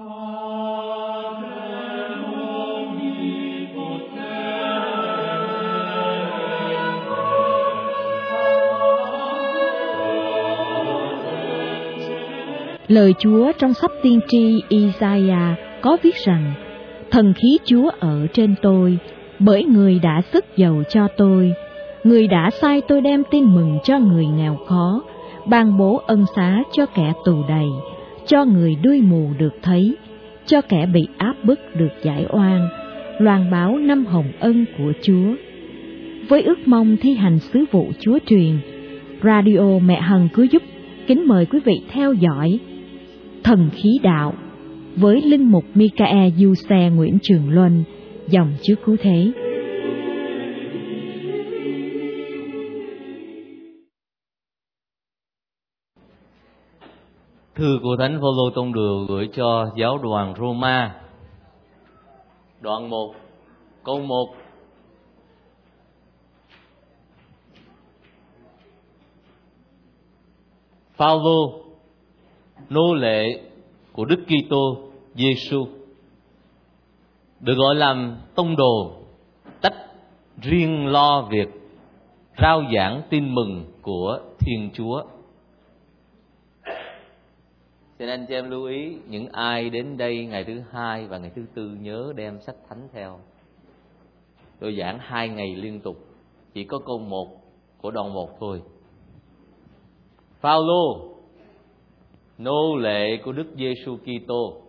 Lời Chúa trong sách tiên tri Isaiah có viết rằng: Thần khí Chúa ở trên tôi, bởi Người đã sức giàu cho tôi. Người đã sai tôi đem tin mừng cho người nghèo khó, ban bố ân xá cho kẻ tù đầy, cho người đuôi mù được thấy, cho kẻ bị áp bức được giải oan, loan báo năm hồng ân của Chúa. Với ước mong thi hành sứ vụ Chúa truyền, Radio Mẹ Hằng Cứu Giúp kính mời quý vị theo dõi Thần khí đạo với linh mục Michael Giuse Nguyễn Trường Luân, dòng Chúa Cứu Thế. Thư của Thánh Phaolô tông đồ gửi cho giáo đoàn Roma, đoạn 1, câu 1. Phaolô, nô lệ của Đức Kitô Giêsu, được gọi làm tông đồ, tách riêng lo việc rao giảng tin mừng của Thiên Chúa. Xin anh chị em lưu ý, những ai đến đây ngày thứ Hai và ngày thứ Tư nhớ đem sách thánh theo. Tôi giảng 2 ngày liên tục, chỉ có câu 1 của đoạn 1 thôi. Phaolô, nô lệ của Đức Giêsu Kitô.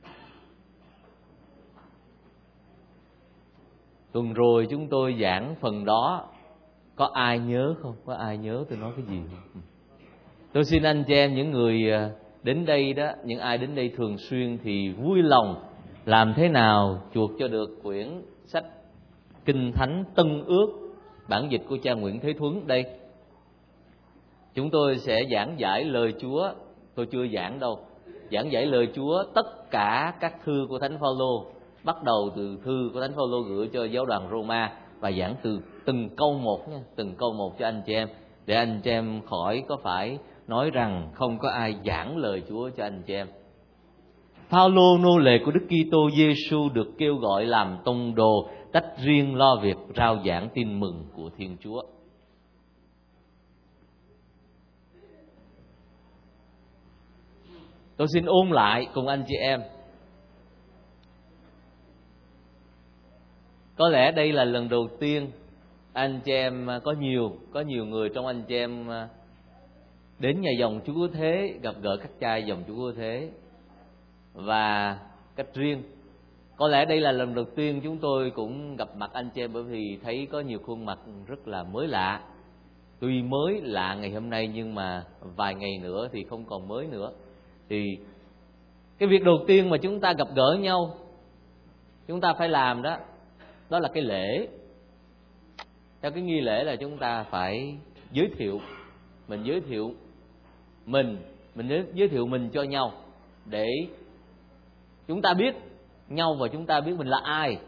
Tuần rồi chúng tôi giảng phần đó, có ai nhớ không? Có ai nhớ tôi nói cái gì không? Tôi xin anh chị em, những người đến đây đó, những ai đến đây thường xuyên thì vui lòng làm thế nào chuộc cho được quyển sách Kinh Thánh Tân Ước, bản dịch của cha Nguyễn Thế Thuấn đây. Chúng tôi sẽ giảng giải lời Chúa. Tôi chưa giảng đâu. Giảng giải lời Chúa tất cả các thư của Thánh Phaolô, bắt đầu từ thư của Thánh Phaolô gửi cho giáo đoàn Roma, và giảng từ từng câu một nha, từng câu một cho anh chị em, để anh chị em khỏi có phải nói rằng không có ai giảng lời Chúa cho anh chị em. Phaolô, nô lệ của Đức Kitô Giêsu, được kêu gọi làm tông đồ, tách riêng lo việc rao giảng tin mừng của Thiên Chúa. Tôi xin ôn lại cùng anh chị em. Có lẽ đây là lần đầu tiên anh chị em có nhiều người trong anh chị em đến nhà dòng Chúa Cứu Thế, gặp gỡ các cha dòng Chúa Cứu Thế và cách riêng. Có lẽ đây là lần đầu tiên chúng tôi cũng gặp mặt anh chị em, bởi vì thấy có nhiều khuôn mặt rất là mới lạ. Tuy mới lạ ngày hôm nay nhưng mà vài ngày nữa thì không còn mới nữa. Thì cái việc đầu tiên mà chúng ta gặp gỡ nhau, chúng ta phải làm đó là cái lễ. Theo cái nghi lễ là chúng ta phải giới thiệu mình, giới thiệu mình cho nhau, để chúng ta biết nhau và chúng ta biết mình là ai.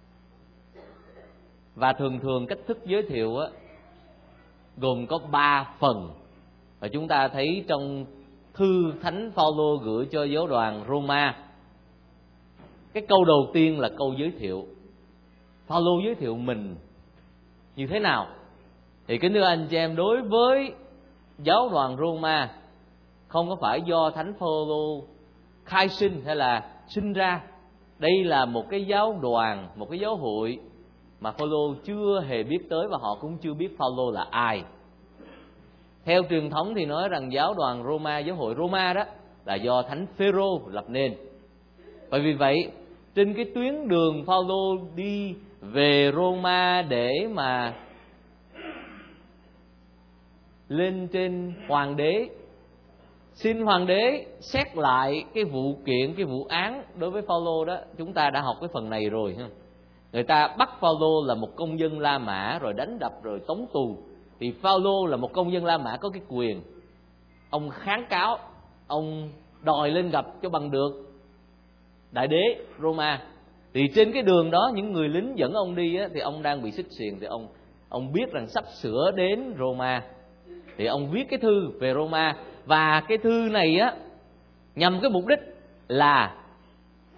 Và thường cách thức giới thiệu gồm có 3 phần, và chúng ta thấy trong thư Thánh Phaolô gửi cho giáo đoàn Roma, cái câu đầu tiên là câu giới thiệu. Phaolô giới thiệu mình như thế nào? Thì kính thưa anh chị em, đối với giáo đoàn Roma, không có phải do Thánh Phaolô khai sinh hay là sinh ra. Đây là một cái giáo đoàn, một cái giáo hội mà Phaolô chưa hề biết tới, và họ cũng chưa biết Phaolô là ai. Theo truyền thống thì nói rằng giáo đoàn Roma, giáo hội Roma đó là do Thánh Phêrô lập nên. Và vì vậy, trên cái tuyến đường Phaolô đi về Roma để mà lên trên hoàng đế, xin hoàng đế xét lại cái vụ kiện, cái vụ án đối với Phaolô đó, chúng ta đã học cái phần này rồi ha. Người ta bắt Phaolô là một công dân La Mã, rồi đánh đập, rồi tống tù. Thì Phaolô là một công dân La Mã có cái quyền, ông kháng cáo, ông đòi lên gặp cho bằng được đại đế Roma. Thì trên cái đường đó, những người lính dẫn ông đi thì ông đang bị xích xiềng. Thì ông biết rằng sắp sửa đến Roma, thì ông viết cái thư về Roma. Và cái thư này nhằm cái mục đích là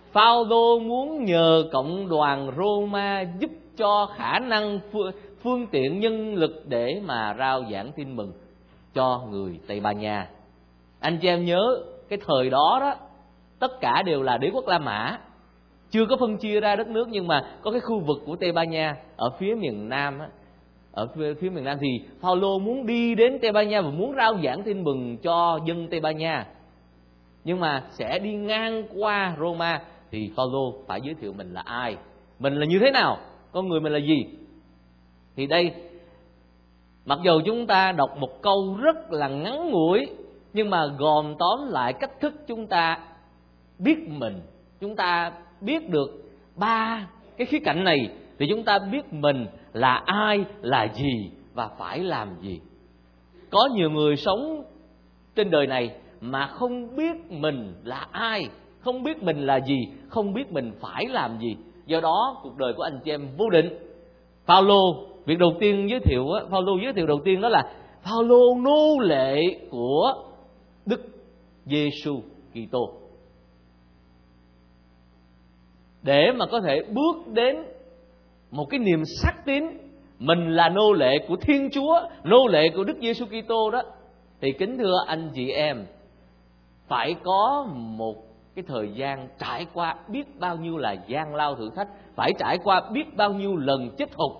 Phaolô muốn nhờ cộng đoàn Roma giúp cho khả năng phương tiện nhân lực để mà rao giảng tin mừng cho người Tây Ban Nha. Anh chị em nhớ cái thời đó đó, tất cả đều là đế quốc La Mã, chưa có phân chia ra đất nước, nhưng mà có cái khu vực của Tây Ban Nha ở phía miền Nam á. Ở phía miền Nam thì Phaolô muốn đi đến Tây Ban Nha và muốn rao giảng tin mừng cho dân Tây Ban Nha, nhưng mà sẽ đi ngang qua Roma. Thì Phaolô phải giới thiệu mình là ai, mình là như thế nào, con người mình là gì. Thì đây, mặc dù chúng ta đọc một câu rất là ngắn ngủi, nhưng mà gồm tóm lại cách thức chúng ta biết mình, chúng ta biết được ba cái khía cạnh này, thì chúng ta biết mình là ai, là gì và phải làm gì. Có nhiều người sống trên đời này mà không biết mình là ai, không biết mình là gì, không biết mình phải làm gì. Do đó cuộc đời của anh chị em vô định. Phaolô, việc đầu tiên Phaolô giới thiệu đầu tiên đó là Phaolô nô lệ của Đức Giêsu Kitô. Để mà có thể bước đến một cái niềm xác tín mình là nô lệ của Thiên Chúa, nô lệ của Đức Giêsu Kitô đó, thì kính thưa anh chị em, phải có một cái thời gian trải qua biết bao nhiêu là gian lao thử thách, phải trải qua biết bao nhiêu lần chết thục,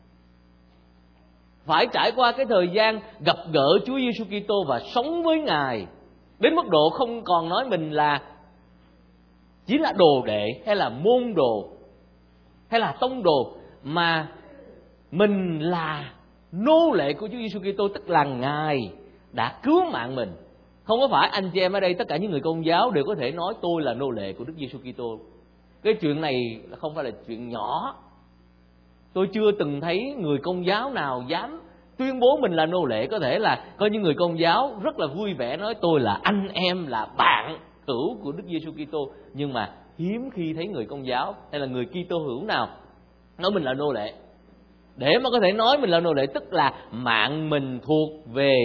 phải trải qua cái thời gian gặp gỡ Chúa Giêsu Kitô và sống với Ngài đến mức độ không còn nói mình là chỉ là đồ đệ hay là môn đồ hay là tông đồ, mà mình là nô lệ của Chúa Giêsu Kitô, tức là Ngài đã cứu mạng mình. Không có phải anh chị em ở đây tất cả những người Công giáo đều có thể nói tôi là nô lệ của Đức Giêsu Kitô. Cái chuyện này không phải là chuyện nhỏ. Tôi chưa từng thấy người Công giáo nào dám tuyên bố mình là nô lệ. Có thể là có những người Công giáo rất là vui vẻ nói tôi là anh em, là bạn hữu của Đức Giêsu Kitô, nhưng mà hiếm khi thấy người Công giáo hay là người Kitô hữu nào nói mình là nô lệ. Để mà có thể nói mình là nô lệ, tức là mạng mình thuộc về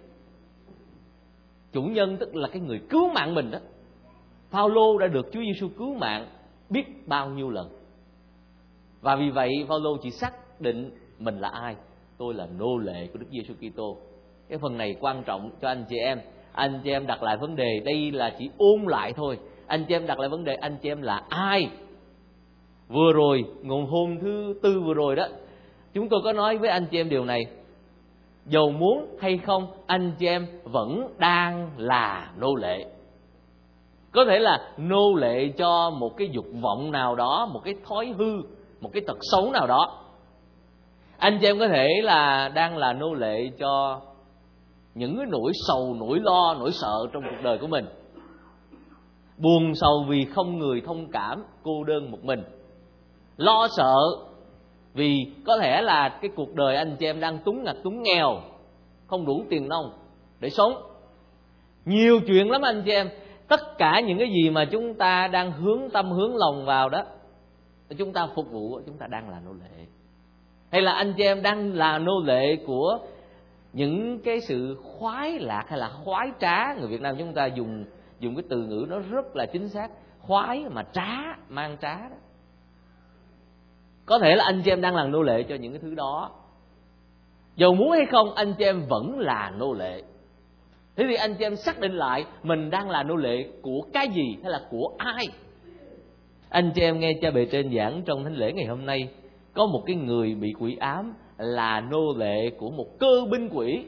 chủ nhân, tức là cái người cứu mạng mình đó. Phaolô đã được Chúa Giêsu cứu mạng biết bao nhiêu lần, và vì vậy Phaolô chỉ xác định mình là ai. Tôi là nô lệ của Đức Giêsu Kitô. Cái phần này quan trọng cho anh chị em. Anh chị em đặt lại vấn đề, đây là chỉ ôn lại thôi. Anh chị em đặt lại vấn đề, anh chị em là ai? Vừa rồi, hôm thứ Tư vừa rồi đó, chúng tôi có nói với anh chị em điều này. Dầu muốn hay không, anh chị em vẫn đang là nô lệ. Có thể là nô lệ cho một cái dục vọng nào đó, một cái thói hư, một cái tật xấu nào đó. Anh chị em có thể là đang là nô lệ cho những cái nỗi sầu, nỗi lo, nỗi sợ trong cuộc đời của mình. Buồn sầu vì không người thông cảm, cô đơn một mình. Lo sợ vì có thể là cái cuộc đời anh chị em đang túng ngặt, túng nghèo, không đủ tiền nong để sống. Nhiều chuyện lắm anh chị em. Tất cả những cái gì mà chúng ta đang hướng tâm, hướng lòng vào đó, chúng ta phục vụ, chúng ta đang là nô lệ. Hay là anh chị em đang là nô lệ của những cái sự khoái lạc hay là khoái trá. Người Việt Nam chúng ta dùng cái từ ngữ nó rất là chính xác, khoái mà trá, mang trá đó. Có thể là anh chị em đang làm nô lệ cho những cái thứ đó. Dầu muốn hay không, anh chị em vẫn là nô lệ. Thế thì anh chị em xác định lại mình đang là nô lệ của cái gì hay là của ai? Anh chị em nghe cha bề trên giảng trong thánh lễ ngày hôm nay, có một cái người bị quỷ ám là nô lệ của một cơ binh quỷ.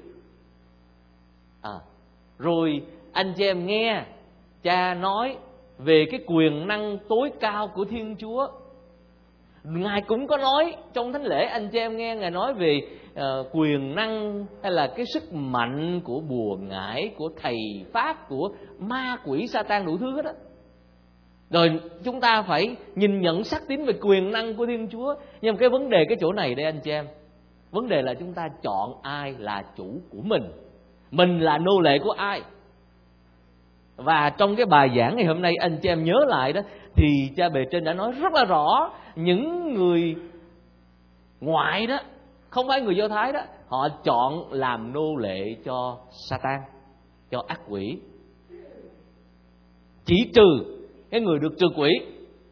Rồi anh chị em nghe cha nói về cái quyền năng tối cao của Thiên Chúa. Ngài cũng có nói trong thánh lễ, anh chị em nghe Ngài nói về quyền năng hay là cái sức mạnh của bùa ngải, của thầy pháp, của ma quỷ Sa-tan, đủ thứ hết đó. Rồi chúng ta phải nhìn nhận xác tín về quyền năng của Thiên Chúa. Nhưng mà cái vấn đề cái chỗ này đây anh chị em, vấn đề là chúng ta chọn ai là chủ của mình. Mình là nô lệ của ai? Và trong cái bài giảng ngày hôm nay anh chị em nhớ lại đó, thì cha bề trên đã nói rất là rõ. Những người ngoại đó, không phải người Do Thái đó, họ chọn làm nô lệ cho Sa-tan, cho ác quỷ. Chỉ trừ cái người được trừ quỷ.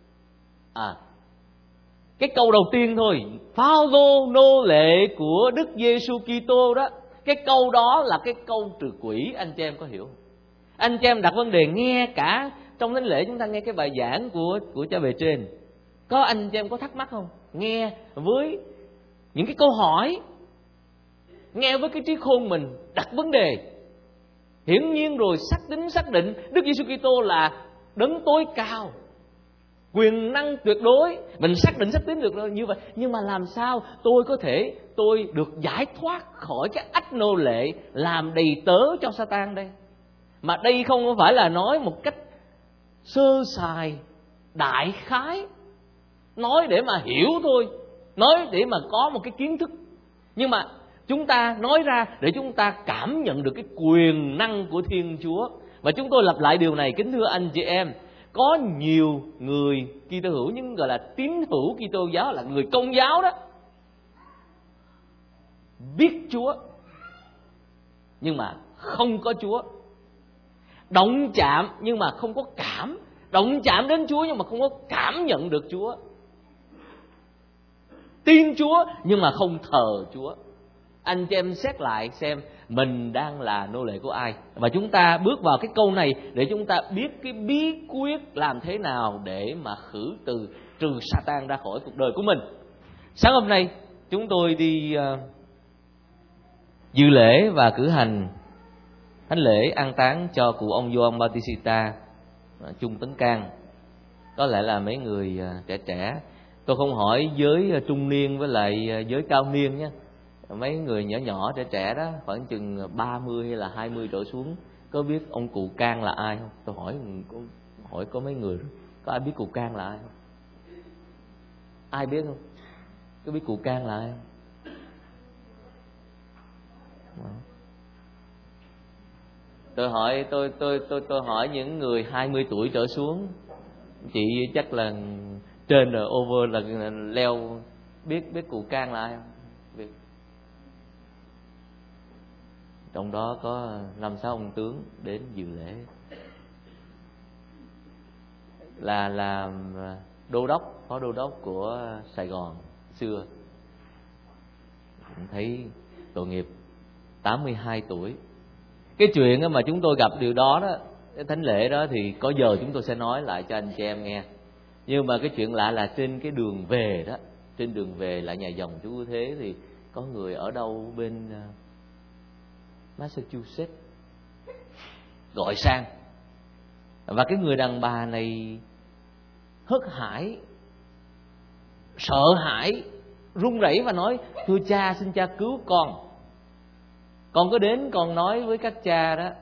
Cái câu đầu tiên thôi, Phao-lô nô lệ của Đức Giêsu Kitô đó, cái câu đó là cái câu trừ quỷ. Anh chị em có hiểu không? Anh chị em đặt vấn đề nghe cả trong thánh lễ, chúng ta nghe cái bài giảng của cha bề trên, có anh chị em có thắc mắc không? Nghe với những cái câu hỏi, nghe với cái trí khôn mình đặt vấn đề. Hiển nhiên rồi xác định Đức Giêsu Kitô là đấng tối cao, quyền năng tuyệt đối, mình xác định được như vậy. Nhưng mà làm sao tôi được giải thoát khỏi cái ách nô lệ làm đầy tớ cho Sa-tan đây? Mà đây không phải là nói một cách sơ sài, đại khái, nói để mà hiểu thôi, nói để mà có một cái kiến thức. Nhưng mà chúng ta nói ra để chúng ta cảm nhận được cái quyền năng của Thiên Chúa. Và chúng tôi lặp lại điều này, kính thưa anh chị em, có nhiều người Kitô hữu, nhưng gọi là tín hữu Kitô giáo, là người Công giáo đó, biết Chúa nhưng mà không có Chúa, động chạm nhưng mà không có cảm, động chạm đến Chúa nhưng mà không có cảm nhận được Chúa, tin Chúa nhưng mà không thờ Chúa. Anh chị em xét lại xem mình đang là nô lệ của ai. Và chúng ta bước vào cái câu này để chúng ta biết cái bí quyết làm thế nào để mà trừ Sa-tan ra khỏi cuộc đời của mình. Sáng hôm nay chúng tôi đi dự lễ và cử hành thánh lễ an táng cho cụ ông Gioan Bautista Trung Tấn Cang. Có lẽ là mấy người trẻ, tôi không hỏi giới trung niên với lại giới cao niên nhé, mấy người nhỏ trẻ đó, khoảng chừng 30 hay là 20 trở xuống, có biết ông cụ Cang là ai không? Tôi hỏi có mấy người, có ai biết cụ Cang là ai không? Ai biết không? Có biết cụ Cang là ai không? Tôi hỏi những người 20 tuổi trở xuống, chị chắc là trên rồi, over là leo, biết cụ Cang là ai không? Biết. Trong đó có 5-6 ông tướng đến dự lễ, là phó đô đốc của Sài Gòn xưa. Thấy tội nghiệp, 82 tuổi. Cái chuyện mà chúng tôi gặp điều đó đó, cái thánh lễ đó, thì có giờ chúng tôi sẽ nói lại cho anh chị em nghe. Nhưng mà cái chuyện lạ là trên cái đường về đó, trên đường về lại nhà dòng Chúa Cứu Thế, thì có người ở đâu bên Massachusetts gọi sang. Và cái người đàn bà này hớt hải, sợ hãi, run rẩy và nói: thưa cha, xin cha cứu con có đến con nói với các cha đó,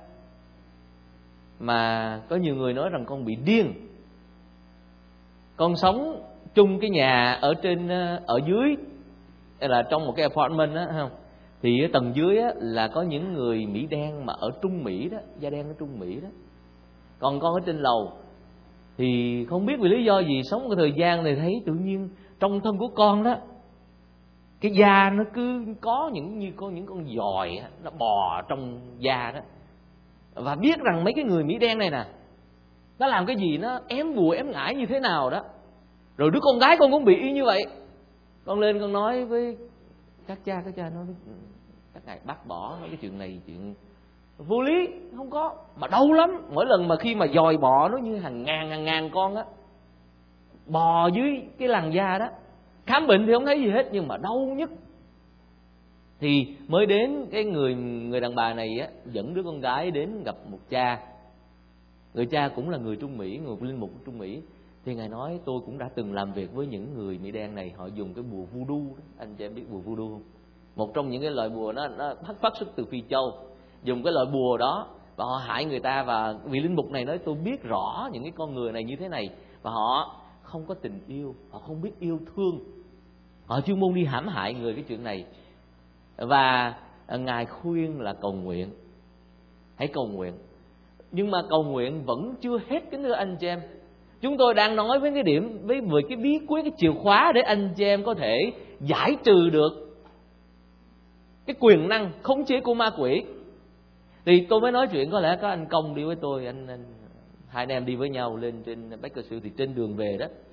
mà có nhiều người nói rằng con bị điên. Con sống chung cái nhà ở dưới, là trong một cái apartment đó, không? Thì ở tầng dưới á, là có những người Mỹ đen mà ở Trung Mỹ đó, da đen ở Trung Mỹ đó. Còn con ở trên lầu, thì không biết vì lý do gì, sống cái thời gian này thấy tự nhiên trong thân của con đó, cái da nó cứ có những con giòi nó bò trong da đó. Và biết rằng mấy cái người Mỹ đen này nè, nó làm cái gì, nó ém bùa ém ngải như thế nào đó. Rồi đứa con gái con cũng bị y như vậy. Con lên con nói với các cha nói với các ngài bác bỏ cái chuyện này, chuyện vô lý, không có. Mà đau lắm, mỗi lần mà khi mà dòi bò nó như hàng ngàn con á, bò dưới cái làn da đó. Khám bệnh thì không thấy gì hết, nhưng mà đau nhất. Thì mới đến cái người đàn bà này á, dẫn đứa con gái đến gặp một cha. Người cha cũng là người Trung Mỹ, người linh mục Trung Mỹ. Thì ngài nói: tôi cũng đã từng làm việc với những người Mỹ đen này, họ dùng cái bùa voodoo đó. Anh chị em biết bùa voodoo không? Một trong những cái loại bùa nó phát xuất từ Phi Châu. Dùng cái loại bùa đó và họ hại người ta. Và vị linh mục này nói: tôi biết rõ những cái con người này như thế này, và họ không có tình yêu, họ không biết yêu thương, họ chuyên môn đi hãm hại người cái chuyện này. Và ngài khuyên là cầu nguyện, hãy cầu nguyện. Nhưng mà cầu nguyện vẫn chưa hết, kính thưa anh chị em. Chúng tôi đang nói với cái điểm, với cái bí quyết, cái chìa khóa để anh chị em có thể giải trừ được cái quyền năng khống chế của ma quỷ. Thì tôi mới nói chuyện, có lẽ có anh Công đi với tôi, hai anh em đi với nhau lên trên Bakersfield. Thì trên đường về đó,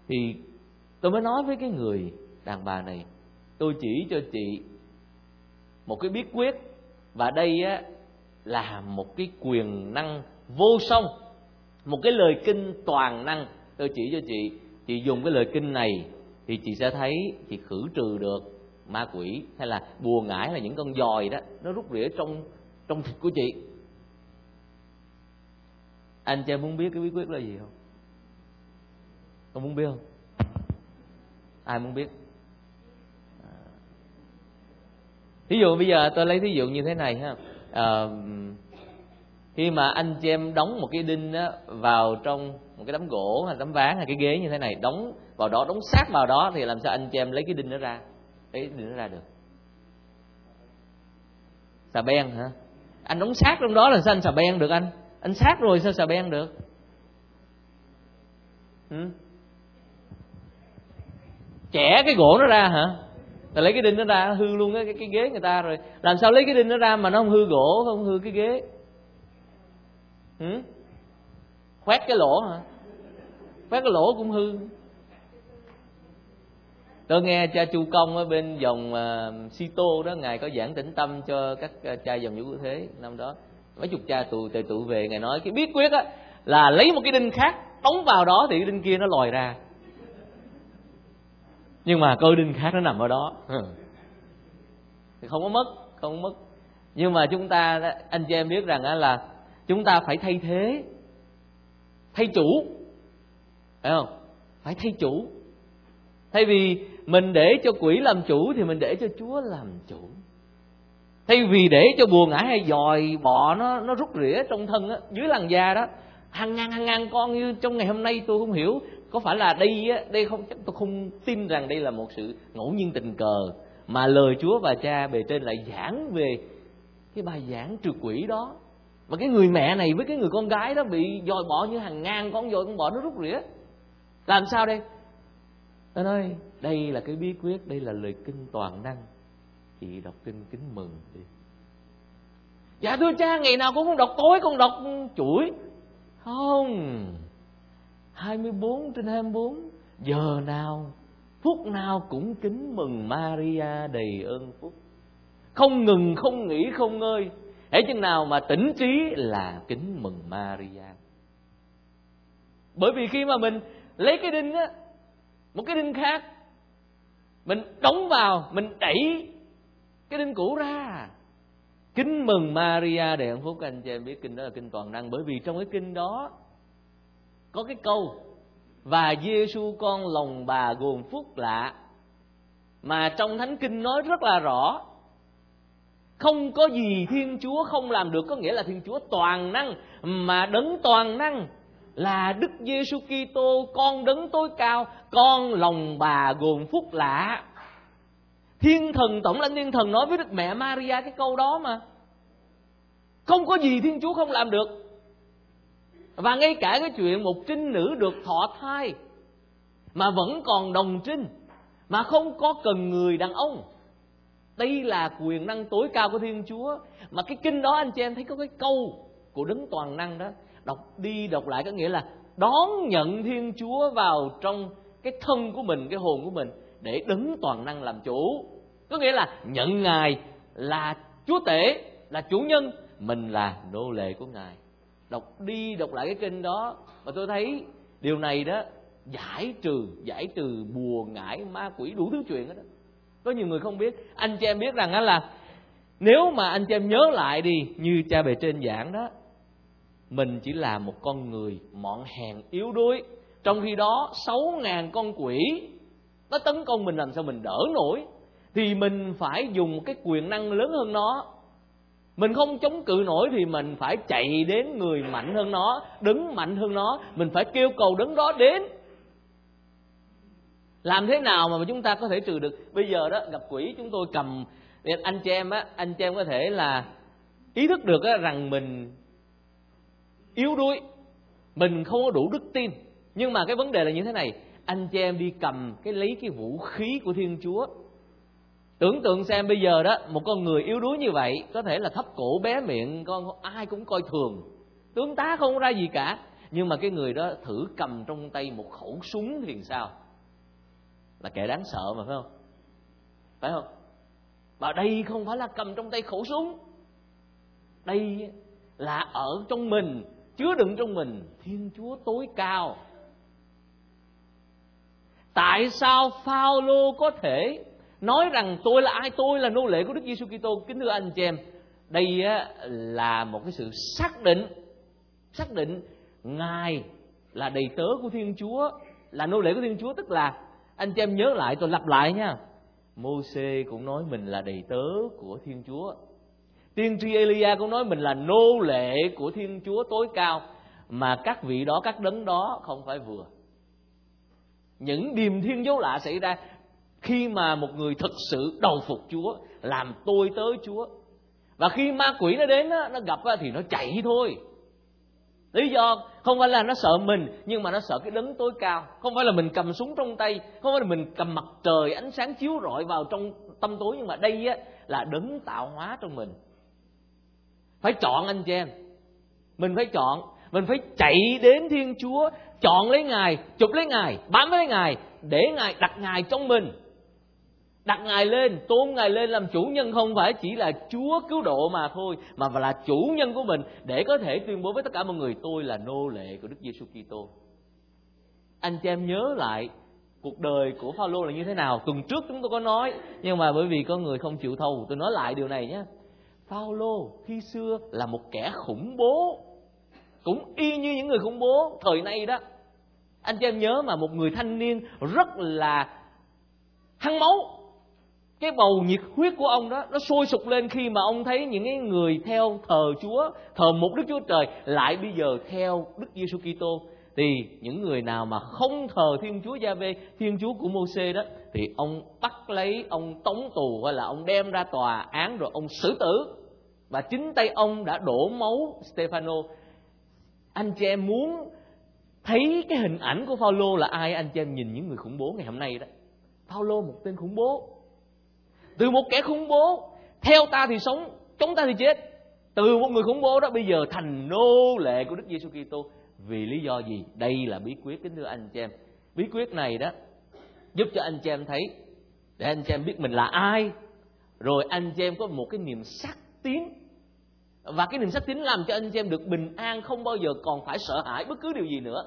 Thì tôi mới nói với cái người đàn bà này, tôi chỉ cho chị một cái bí quyết, và đây á là một cái quyền năng vô song, một cái lời kinh toàn năng. Tôi chỉ cho chị dùng cái lời kinh này thì chị sẽ thấy chị khử trừ được ma quỷ hay là bùa ngải, là những con giòi đó nó rút rỉa trong thịt của chị. Anh chị muốn biết cái bí quyết là gì không? Con muốn biết không? Ai muốn biết? Ví dụ bây giờ tôi lấy ví dụ như thế này ha. Khi mà anh chị em đóng một cái đinh đó vào trong một cái tấm gỗ hay tấm ván hay cái ghế như thế này, đóng vào đó, đóng sát vào đó, thì làm sao anh chị em lấy cái đinh đó ra? Lấy cái đinh đó ra được? Xà beng hả? Anh đóng sát trong đó là sao anh xà beng được anh? Anh sát rồi sao xà beng được? Chẻ cái gỗ nó ra hả? Rồi lấy cái đinh nó ra hư luôn cái ghế người ta rồi. Làm sao lấy cái đinh nó ra mà nó không hư gỗ, không hư cái ghế? Khoét cái lỗ hả? Khoét cái lỗ cũng hư. Tôi nghe cha Chu Công ở bên dòng Sito đó, ngài có giảng tĩnh tâm cho các cha dòng Vũ Cứu Thế năm đó. Mấy chục cha tề tụ về, ngài nói cái bí quyết á là lấy một cái đinh khác đóng vào đó thì cái đinh kia nó lòi ra. Nhưng mà coi đinh khác nó nằm ở đó thì không có mất. Nhưng mà chúng ta, anh chị em biết rằng là chúng ta phải thay thế, thay chủ, phải không? Phải thay chủ. Thay vì mình để cho quỷ làm chủ thì mình để cho Chúa làm chủ. Thay vì để cho bùa ngải hay giòi bọ nó rút rỉa trong thân á, dưới làn da đó, hàng ngàn con như trong ngày hôm nay, tôi không hiểu có phải là đây không, tôi không tin rằng đây là một sự ngẫu nhiên tình cờ, mà lời Chúa và Cha bề trên lại giảng về cái bài giảng trừ quỷ đó. Và cái người mẹ này với cái người con gái đó bị giòi bọ như hàng ngàn con giòi con bọ nó rút rỉa. Làm sao đây? Tôi nói đây là cái bí quyết, đây là lời kinh toàn năng. Chị đọc kinh kính mừng đi. Dạ thưa cha, ngày nào cũng không đọc, tối con đọc chuỗi. Không, 24/24, giờ nào phút nào cũng kính mừng Maria đầy ơn phúc, không ngừng không nghỉ không ngơi. Hễ chừng nào mà tỉnh trí là kính mừng Maria. Bởi vì khi mà mình lấy cái đinh á, một cái đinh khác, mình đóng vào, mình đẩy cái đinh cũ ra. Kính mừng Maria đầy ơn phúc. Các anh chị em biết kinh đó là kinh toàn năng, bởi vì trong cái kinh đó có cái câu và Giêsu con lòng bà gồm phúc lạ, mà trong thánh kinh nói rất là rõ. Không có gì Thiên Chúa không làm được, có nghĩa là Thiên Chúa toàn năng, mà đấng toàn năng là Đức Giêsu Kitô, con đấng tối cao, con lòng bà gồm phúc lạ. Thiên thần, tổng lãnh thiên thần nói với Đức Mẹ Maria cái câu đó mà. Không có gì Thiên Chúa không làm được. Và ngay cả cái chuyện một trinh nữ được thọ thai mà vẫn còn đồng trinh, mà không có cần người đàn ông, đây là quyền năng tối cao của Thiên Chúa. Mà cái kinh đó anh chị em thấy có cái câu của đấng toàn năng đó, đọc đi đọc lại có nghĩa là đón nhận Thiên Chúa vào trong cái thân của mình, cái hồn của mình, để đấng toàn năng làm chủ. Có nghĩa là nhận Ngài là Chúa Tể, là chủ nhân, mình là nô lệ của Ngài. Đọc đi đọc lại cái kinh đó mà tôi thấy điều này đó giải trừ bùa ngải ma quỷ đủ thứ chuyện đó. Có nhiều người không biết. Anh chị em biết rằng là nếu mà anh chị em nhớ lại đi, như cha bề trên giảng đó, mình chỉ là một con người mọn hèn yếu đuối, trong khi đó 6.000 con quỷ nó tấn công mình, làm sao mình đỡ nổi. Thì mình phải dùng cái quyền năng lớn hơn nó. Mình không chống cự nổi thì mình phải chạy đến người mạnh hơn nó, đứng mạnh hơn nó. Mình phải kêu cầu đấng đó đến. Làm thế nào mà chúng ta có thể trừ được? Bây giờ đó gặp quỷ chúng tôi cầm, anh chị em có thể là ý thức được rằng mình yếu đuối, mình không có đủ đức tin. Nhưng mà cái vấn đề là như thế này, anh chị em đi cầm lấy cái vũ khí của Thiên Chúa. Tưởng tượng xem bây giờ đó, một con người yếu đuối như vậy, có thể là thấp cổ bé miệng, ai cũng coi thường, tướng tá không ra gì cả. Nhưng mà cái người đó thử cầm trong tay một khẩu súng thì sao? Là kẻ đáng sợ mà, phải không? Phải không? Và đây không phải là cầm trong tay khẩu súng. Đây là ở trong mình, chứa đựng trong mình Thiên Chúa tối cao. Tại sao Phao-lô có thể nói rằng tôi là ai? Tôi là nô lệ của Đức Giêsu Kitô. Kính thưa anh chị em, đây là một cái sự xác định Ngài là đầy tớ của Thiên Chúa, là nô lệ của Thiên Chúa. Tức là anh chị em nhớ lại, tôi lặp lại nha, Mô-sê cũng nói mình là đầy tớ của Thiên Chúa. Tiên tri Elia cũng nói mình là nô lệ của Thiên Chúa tối cao. Mà các vị đó, các đấng đó không phải vừa. Những điềm thiên dấu lạ xảy ra khi mà một người thực sự đầu phục Chúa, làm tôi tớ Chúa. Và khi ma quỷ nó đến, nó gặp thì nó chạy thôi. Lý do không phải là nó sợ mình, nhưng mà nó sợ cái đấng tối cao. Không phải là mình cầm súng trong tay, không phải là mình cầm mặt trời ánh sáng chiếu rọi vào trong tâm tối, nhưng mà đây là đấng tạo hóa trong mình. Phải chọn anh chị em. Mình phải chọn. Mình phải chạy đến Thiên Chúa, chọn lấy Ngài, chụp lấy Ngài, bám lấy Ngài, để Ngài đặt Ngài trong mình. Đặt Ngài lên, tôn Ngài lên làm chủ nhân, không phải chỉ là Chúa cứu độ mà thôi, mà là chủ nhân của mình, để có thể tuyên bố với tất cả mọi người tôi là nô lệ của Đức Giêsu Kitô. Anh chị em nhớ lại cuộc đời của Phao-lô là như thế nào. Tuần trước chúng tôi có nói, nhưng mà bởi vì có người không chịu thâu, tôi nói lại điều này nhé. Phao-lô khi xưa là một kẻ khủng bố, cũng y như những người khủng bố thời nay đó. Anh chị em nhớ mà, một người thanh niên rất là hăng máu. Cái bầu nhiệt huyết của ông đó nó sôi sục lên khi mà ông thấy những cái người theo thờ Chúa, thờ một Đức Chúa Trời lại bây giờ theo Đức Giêsu Kitô. Thì những người nào mà không thờ Thiên Chúa Gia-vê, Thiên Chúa của Mô-sê đó, thì ông bắt lấy, ông tống tù, hay là ông đem ra tòa án rồi ông xử tử. Và chính tay ông đã đổ máu Stê-pha-nô. Anh chị em muốn thấy cái hình ảnh của Phao-lô là ai? Anh chị em nhìn những người khủng bố ngày hôm nay đó. Phao-lô một tên khủng bố. Từ một kẻ khủng bố, theo ta thì sống, chống ta thì chết. Từ một người khủng bố đó bây giờ thành nô lệ của Đức Giêsu Kitô. Vì lý do gì? Đây là bí quyết, kính thưa anh chị em. Bí quyết này đó giúp cho anh chị em thấy, để anh chị em biết mình là ai. Rồi anh chị em có một cái niềm xác tín. Và cái niềm xác tín làm cho anh chị em được bình an, không bao giờ còn phải sợ hãi bất cứ điều gì nữa.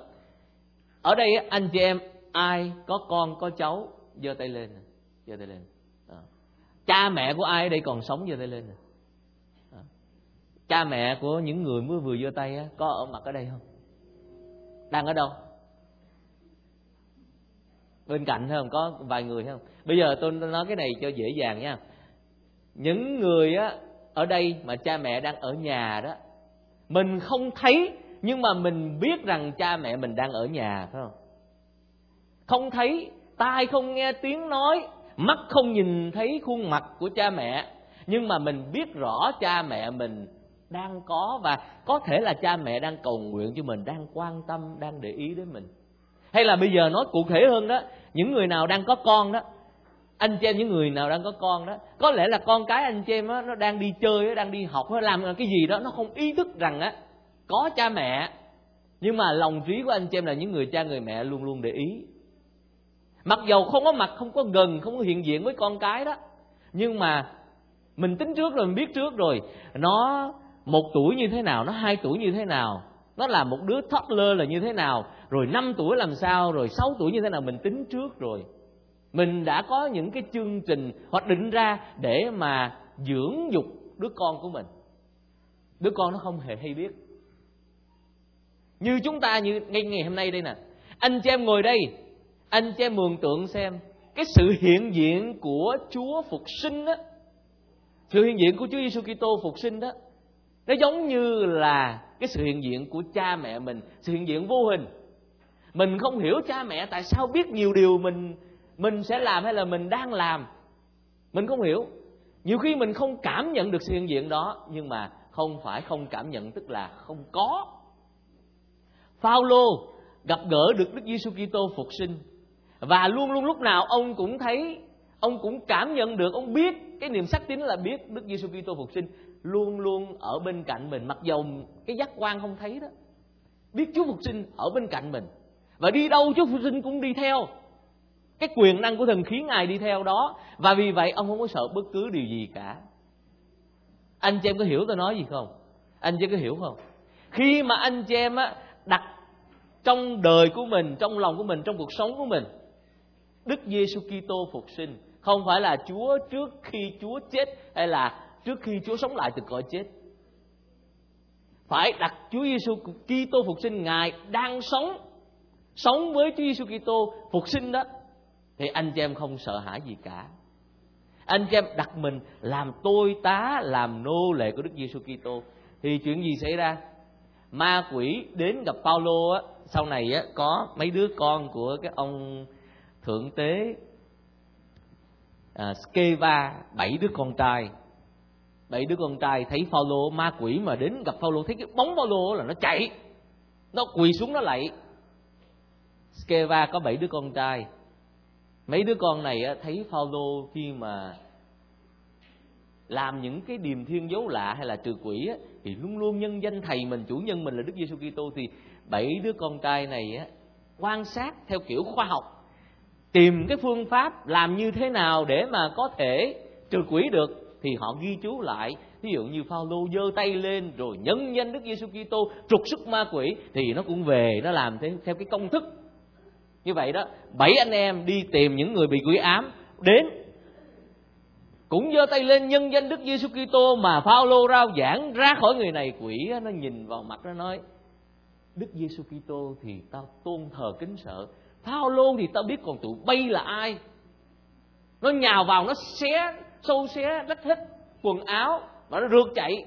Ở đây anh chị em ai có con có cháu giơ tay lên, giơ tay lên. Cha mẹ của ai ở đây còn sống giơ tay lên. Cha mẹ của những người mới vừa giơ tay có ở mặt ở đây không? Đang ở đâu? Bên cạnh thấy không? Có vài người thấy không? Bây giờ tôi nói cái này cho dễ dàng nha. Những người ở đây mà cha mẹ đang ở nhà đó, mình không thấy, nhưng mà mình biết rằng cha mẹ mình đang ở nhà, phải không? Không thấy, tai không nghe tiếng nói, mắt không nhìn thấy khuôn mặt của cha mẹ, nhưng mà mình biết rõ cha mẹ mình đang có, và có thể là cha mẹ đang cầu nguyện cho mình, đang quan tâm, đang để ý đến mình. Hay là bây giờ nói cụ thể hơn đó, những người nào đang có con đó, anh chị em, những người nào đang có con đó, có lẽ là con cái anh chị em đó, nó đang đi chơi, đang đi học, nó làm cái gì đó, nó không ý thức rằng có cha mẹ. Nhưng mà lòng trí của anh chị em là những người cha người mẹ luôn luôn để ý. Mặc dầu không có mặt, không có gần, không có hiện diện với con cái đó, nhưng mà mình tính trước rồi, mình biết trước rồi. Nó 1 tuổi như thế nào, nó 2 tuổi như thế nào, nó là một đứa toddler là như thế nào, rồi 5 tuổi làm sao, rồi 6 tuổi như thế nào, mình tính trước rồi. Mình đã có những cái chương trình hoạch định ra để mà dưỡng dục đứa con của mình. Đứa con nó không hề hay biết. Như chúng ta, như ngay ngày hôm nay đây nè, anh chị em ngồi đây, anh chị em mường tượng xem cái sự hiện diện của Chúa phục sinh đó, sự hiện diện của Chúa Giêsu Kitô phục sinh đó, nó giống như là cái sự hiện diện của cha mẹ mình, sự hiện diện vô hình. Mình không hiểu cha mẹ tại sao biết nhiều điều mình sẽ làm hay là mình đang làm. Mình không hiểu. Nhiều khi mình không cảm nhận được sự hiện diện đó, nhưng mà không phải không cảm nhận tức là không có. Phao-lô gặp gỡ được Đức Giêsu Kitô phục sinh, và luôn luôn lúc nào ông cũng thấy, ông cũng cảm nhận được, ông biết cái niềm xác tín là biết Đức Giêsu Kitô phục sinh luôn luôn ở bên cạnh mình, mặc dầu cái giác quan không thấy đó. biết Chúa Phục Sinh ở bên cạnh mình, và đi đâu Chúa Phục Sinh cũng đi theo. Cái quyền năng của thần khiến Ngài đi theo đó, và vì vậy ông không có sợ bất cứ điều gì cả. Anh chị em có hiểu tôi nói gì không? Anh chị em có hiểu không? Khi mà anh chị em đặt trong đời của mình, trong lòng của mình, trong cuộc sống của mình, Đức Giêsu Kitô phục sinh, không phải là Chúa trước khi Chúa chết, hay là trước khi Chúa sống lại từ cõi chết. Phải đặt Chúa Giêsu Kitô phục sinh, Ngài đang sống với Chúa Giêsu Kitô phục sinh đó, thì anh chị em không sợ hãi gì cả. Anh chị em đặt mình làm tôi tá, làm nô lệ của Đức Giêsu Kitô, thì chuyện gì xảy ra? Ma quỷ đến gặp Phaolô á, sau này á có mấy đứa con của cái ông thượng tế Sceva, 7 đứa con trai thấy Phaolô, ma quỷ mà đến gặp Phaolô, thấy cái bóng Phaolô là nó chạy, nó quỳ xuống nó lạy. Sceva có 7 đứa con trai. Mấy đứa con này á, thấy Phaolô khi mà làm những cái điềm thiên dấu lạ hay là trừ quỷ á, thì luôn luôn nhân danh thầy mình, chủ nhân mình là Đức Giêsu Kitô. Thì 7 đứa con trai này á, quan sát theo kiểu khoa học, tìm cái phương pháp làm như thế nào để mà có thể trừ quỷ được, thì họ ghi chú lại. Ví dụ như Phaolô giơ tay lên rồi nhân danh Đức Giêsu Kitô trục xuất ma quỷ, thì nó cũng về nó làm theo cái công thức như vậy đó. 7 anh em đi tìm những người bị quỷ ám, đến cũng giơ tay lên nhân danh Đức Giêsu Kitô, mà Phaolô rao giảng ra khỏi người này, quỷ nó nhìn vào mặt nó nói: Đức Giêsu Kitô thì tao tôn thờ kính sợ, Phaolô thì tao biết, còn tụi bay là ai? Nó nhào vào, nó xâu xé rách hết quần áo và nó rượt chạy.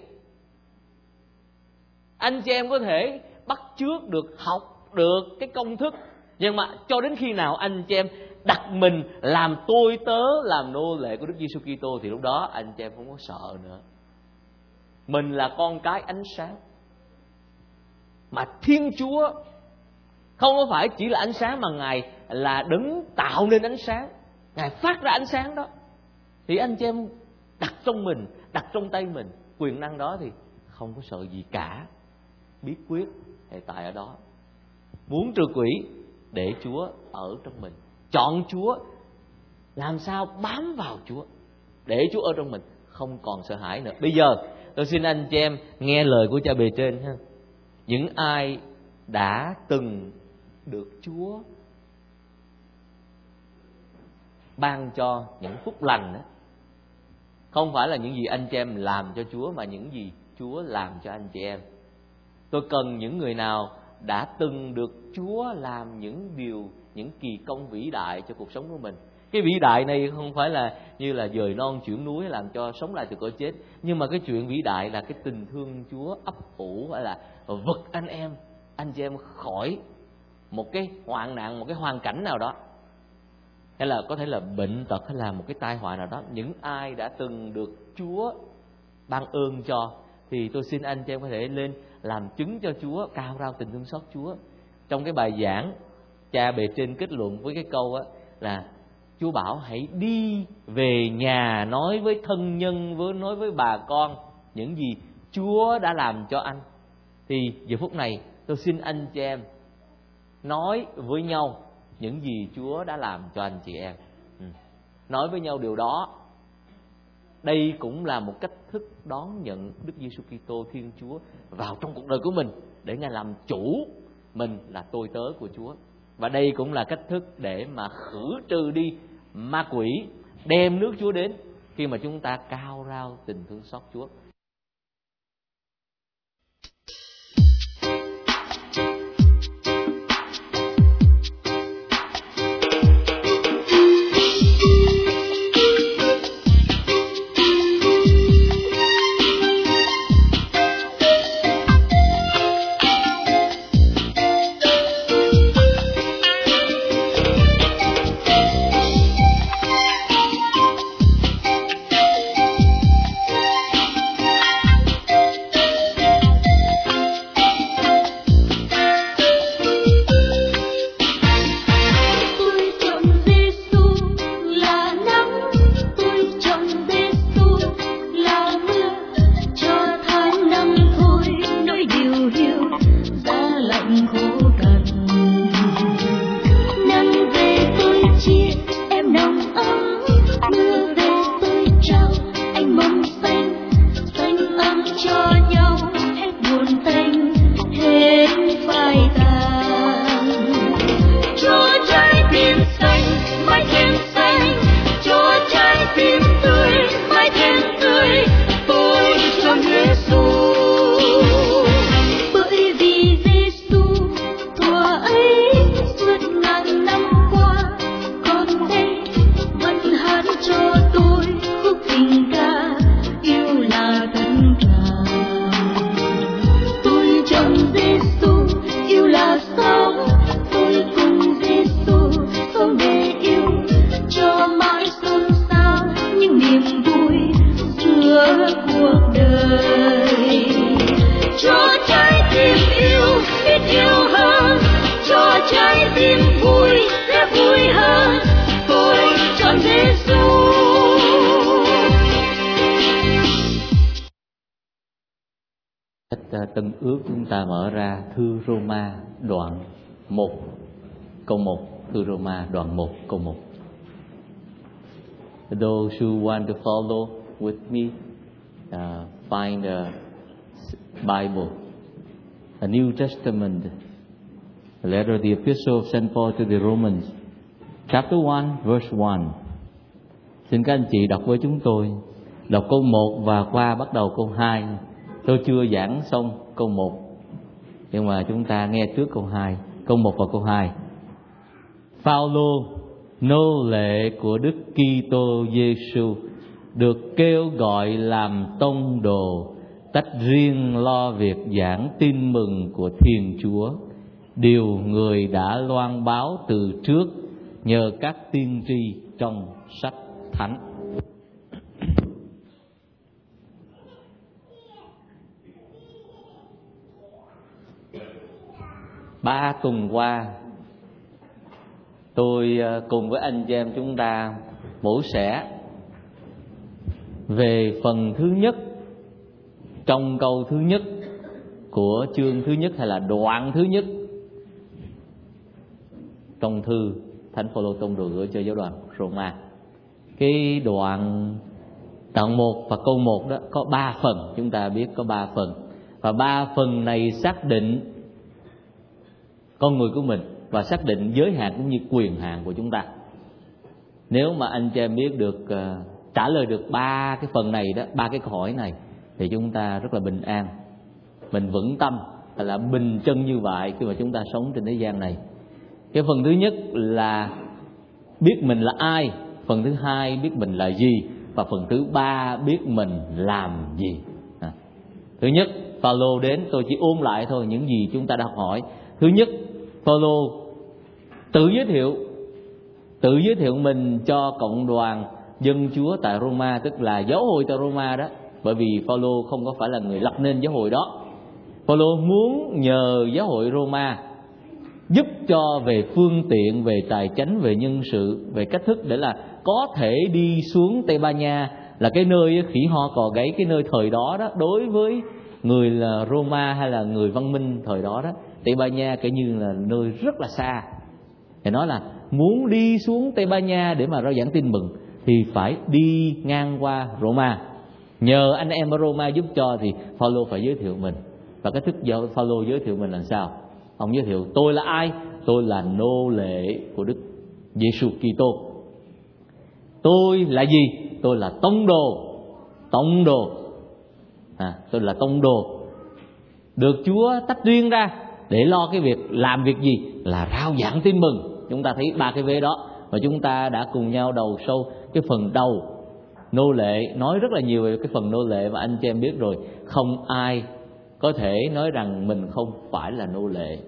Anh chị em có thể bắt chước được, học được cái công thức, nhưng mà cho đến khi nào anh chị em đặt mình làm tôi tớ, làm nô lệ của Đức Giêsu Kitô, thì lúc đó anh chị em không có sợ nữa. Mình là con cái ánh sáng, mà Thiên Chúa không có phải chỉ là ánh sáng, mà Ngài là đấng tạo nên ánh sáng, Ngài phát ra ánh sáng đó. Thì anh chị em đặt trong mình, đặt trong tay mình quyền năng đó, thì không có sợ gì cả. Bí quyết hiện tại ở đó. Muốn trừ quỷ, để Chúa ở trong mình, chọn Chúa, làm sao bám vào Chúa, để Chúa ở trong mình, không còn sợ hãi nữa. Bây giờ tôi xin anh chị em nghe lời của Cha bề trên ha. Những ai đã từng được Chúa ban cho những phúc lành đó, không phải là những gì anh chị em làm cho Chúa, mà những gì Chúa làm cho anh chị em. Tôi cần những người nào đã từng được Chúa làm những điều, những kỳ công vĩ đại cho cuộc sống của mình. Cái vĩ đại này không phải là như là dời non chuyển núi làm cho sống lại từ cõi chết, nhưng mà cái chuyện vĩ đại là cái tình thương Chúa ấp ủ, hay là vực anh chị em khỏi một cái hoạn nạn, một cái hoàn cảnh nào đó, hay là có thể là bệnh tật, hay là một cái tai họa nào đó. Những ai đã từng được Chúa ban ơn cho, thì tôi xin anh chị em có thể lên làm chứng cho Chúa, cao rao tình thương xót Chúa. Trong cái bài giảng, Cha bề trên kết luận với cái câu á là: Chúa bảo hãy đi về nhà nói với thân nhân, nói với bà con những gì Chúa đã làm cho anh. Thì giờ phút này tôi xin anh chị em nói với nhau những gì Chúa đã làm cho anh chị em. Nói với nhau điều đó. Đây cũng là một cách thức đón nhận Đức Giêsu Kitô Thiên Chúa vào trong cuộc đời của mình, để Ngài làm chủ mình là tôi tớ của Chúa. Và đây cũng là cách thức để mà khử trừ đi ma quỷ, đem nước Chúa đến khi mà chúng ta cao rao tình thương xót Chúa. Tân Ước chúng ta mở ra thư Roma đoạn 1 câu 1, thư Roma đoạn 1 câu 1. Those who want to follow with me, find a Bible, a New Testament, a letter of the Epistle of St. Paul to the Romans, chapter 1, verse 1. Xin các anh chị đọc với chúng tôi, đọc câu 1 và qua bắt đầu câu 2. Tôi chưa giảng xong câu 1, nhưng mà chúng ta nghe trước câu 2, câu 1 và câu 2. Phao-lô, nô lệ của Đức Kitô Giêsu, được kêu gọi làm tông đồ, tách riêng lo việc giảng tin mừng của Thiên Chúa, điều người đã loan báo từ trước nhờ các tiên tri trong sách Thánh. Ba tuần qua, tôi cùng với anh chị em chúng ta mổ xẻ về phần thứ nhất trong câu thứ nhất của chương thứ nhất, hay là đoạn thứ nhất trong thư Thánh Phaolô tông đồ gửi cho giáo đoàn Roma. Cái đoạn 1 và câu 1 đó có 3 phần, chúng ta biết có 3 phần. Và 3 phần này xác định con người của mình và xác định giới hạn cũng như quyền hạn của chúng ta. Nếu mà anh chị em biết được trả lời được 3 cái phần này đó, 3 cái câu hỏi này, thì chúng ta rất là bình an, mình vững tâm, là bình chân như vậy khi mà chúng ta sống trên thế gian này. Cái phần thứ nhất là biết mình là ai, phần thứ hai biết mình là gì, và phần thứ ba biết mình làm gì. Thứ nhất, Phaolô đến, tôi chỉ ôn lại thôi những gì chúng ta đã học hỏi. Thứ nhất, Phaolô tự giới thiệu mình cho cộng đoàn dân Chúa tại Roma, tức là giáo hội tại Roma đó. Bởi vì Phaolô không có phải là người lập nên giáo hội đó. Phaolô muốn nhờ giáo hội Roma giúp cho về phương tiện, về tài chánh, về nhân sự, về cách thức để là có thể đi xuống Tây Ban Nha, là cái nơi khỉ ho cò gáy, cái nơi thời đó đó. Đối với người là Roma hay là người văn minh thời đó đó, Tây Ban Nha kể như là nơi rất là xa. Thì nói là muốn đi xuống Tây Ban Nha để mà rao giảng tin mừng thì phải đi ngang qua Roma. Nhờ anh em ở Roma giúp cho thì Phaolô phải giới thiệu mình. Và cái thức Phaolô giới thiệu mình là sao? Ông giới thiệu tôi là ai? Tôi là nô lệ của Đức Giêsu Kitô. Tôi là gì? Tôi là tông đồ. Tôi là tông đồ, được Chúa tách riêng ra để lo cái việc làm việc gì? Là rao giảng tin mừng. Chúng ta thấy 3 cái vế đó, và chúng ta đã cùng nhau đầu sâu cái phần đầu nô lệ, nói rất là nhiều về cái phần nô lệ. Và anh chị em biết rồi, không ai có thể nói rằng mình không phải là nô lệ.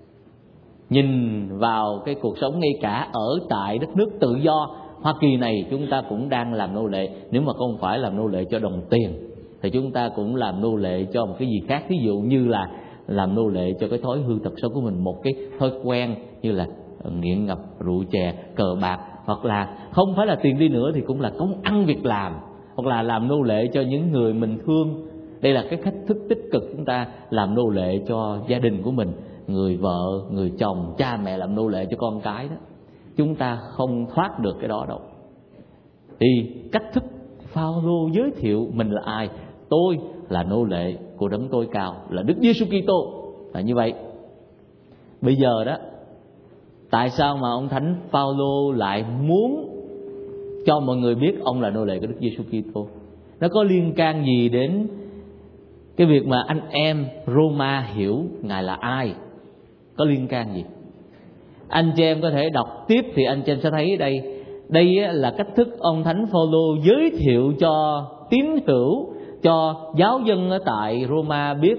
Nhìn vào cái cuộc sống ngay cả ở tại đất nước tự do Hoa Kỳ này, chúng ta cũng đang làm nô lệ. Nếu mà không phải làm nô lệ cho đồng tiền thì chúng ta cũng làm nô lệ cho một cái gì khác. Ví dụ như là làm nô lệ cho cái thói hư tật xấu của mình, một cái thói quen như là nghiện ngập rượu chè, cờ bạc, hoặc là không phải là tiền đi nữa thì cũng là công ăn việc làm, hoặc là làm nô lệ cho những người mình thương. Đây là cái cách thức tích cực chúng ta làm nô lệ cho gia đình của mình, người vợ, người chồng, cha mẹ làm nô lệ cho con cái đó. Chúng ta không thoát được cái đó đâu. Thì cách thức Phaolô giới thiệu mình là ai? Tôi là nô lệ của Đấng Tối Cao, là Đức Giêsu Kitô, là như vậy. Bây giờ đó, tại sao mà ông Thánh Phaolô lại muốn cho mọi người biết ông là nô lệ của Đức Giêsu Kitô? Nó có liên can gì đến cái việc mà anh em Roma hiểu Ngài là ai? Có liên can gì? Anh chị em có thể đọc tiếp thì anh chị em sẽ thấy đây là cách thức ông Thánh Phaolô giới thiệu cho tín hữu, cho giáo dân ở tại Roma biết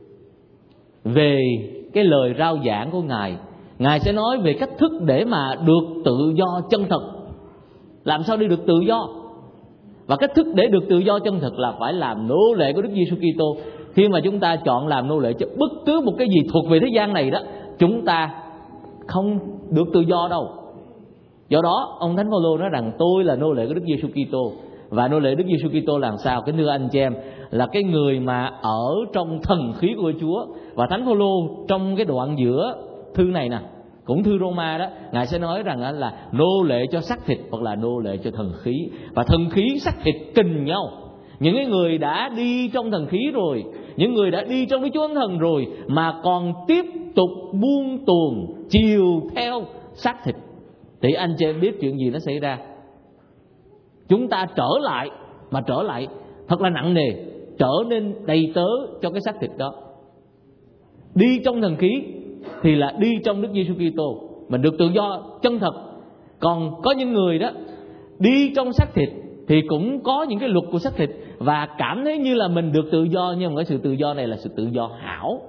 về cái lời rao giảng của Ngài. Ngài sẽ nói về cách thức để mà được tự do chân thật. Làm sao để được tự do? Và cách thức để được tự do chân thật là phải làm nô lệ của Đức Giêsu Kitô. Khi mà chúng ta chọn làm nô lệ cho bất cứ một cái gì thuộc về thế gian này đó, chúng ta không được tự do đâu. Do đó ông Thánh Phaolô nói rằng tôi là nô lệ của Đức Giêsu Kitô. Và nô lệ Đức Giêsu Kitô làm sao? Kính thưa anh chị em, là cái người mà ở trong thần khí của Chúa. Và Thánh Phaolô trong cái đoạn giữa thư này nè, cũng thư Roma đó, Ngài sẽ nói rằng là nô lệ cho xác thịt hoặc là nô lệ cho thần khí. Và thần khí xác thịt kình nhau. Những cái người đã đi trong thần khí rồi, những người đã đi trong Đức Chúa Thánh Thần rồi, mà còn tiếp tục buông tuồng chiều theo xác thịt, thì anh chị em biết chuyện gì nó xảy ra? Chúng ta trở lại, mà trở lại thật là nặng nề, trở nên đầy tớ cho cái xác thịt đó. Đi trong thần khí thì là đi trong Đức Giêsu Kitô, mình được tự do chân thật. Còn có những người đó đi trong xác thịt thì cũng có những cái luật của xác thịt, và cảm thấy như là mình được tự do, nhưng mà cái sự tự do này là sự tự do hão.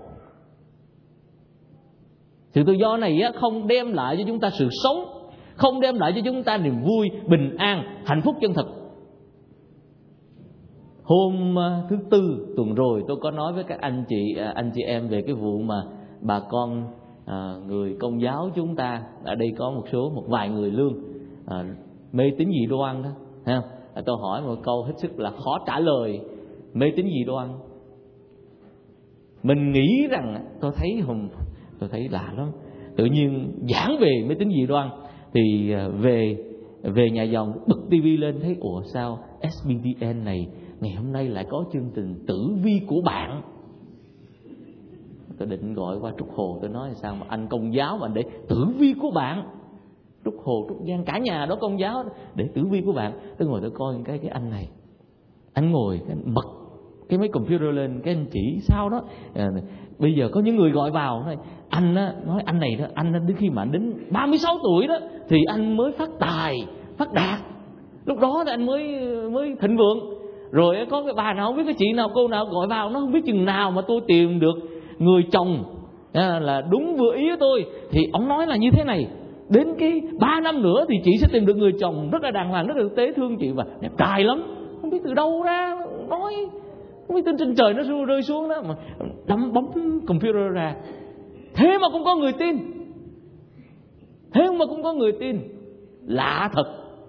Sự tự do này không đem lại cho chúng ta sự sống, không đem lại cho chúng ta niềm vui, bình an, hạnh phúc chân thật. Hôm thứ Tư tuần rồi tôi có nói với các anh chị em về cái vụ mà bà con người Công giáo chúng ta, ở đây có một vài người lương mê tín dị đoan đó, thấy không? Tôi hỏi một câu hết sức là khó trả lời. Mê tín dị đoan, mình nghĩ rằng tôi thấy lạ lắm. Tự nhiên giảng về mê tín dị đoan thì về nhà dòng bật tivi lên thấy ủa sao SBTN này ngày hôm nay lại có chương trình tử vi của bạn. Tôi định gọi qua Trúc Hồ, tôi nói sao mà anh Công giáo mà anh để tử vi của bạn. Trúc Hồ, Trúc Giang, cả nhà đó Công giáo để tử vi của bạn. Tôi ngồi tôi coi cái anh này, anh ngồi cái anh bật cái máy computer lên, cái anh chỉ sao đó. Bây giờ có những người gọi vào anh nói anh này đó, anh đến khi mà anh đến 36 tuổi đó thì anh mới phát tài, phát đạt. Lúc đó thì anh mới thịnh vượng. Rồi có cái bà nào không biết, cái chị nào cô nào gọi vào, nó không biết chừng nào mà tôi tìm được người chồng là đúng vừa ý tôi. Thì ông nói là như thế này, đến cái 3 năm nữa thì chị sẽ tìm được người chồng rất là đàng hoàng, rất là thực tế, thương chị và đẹp trai lắm. Không biết từ đâu ra nói, không biết trên trời nó rơi xuống đó mà đâm bóng computer ra. Thế mà cũng có người tin, thế mà cũng có người tin. Lạ thật.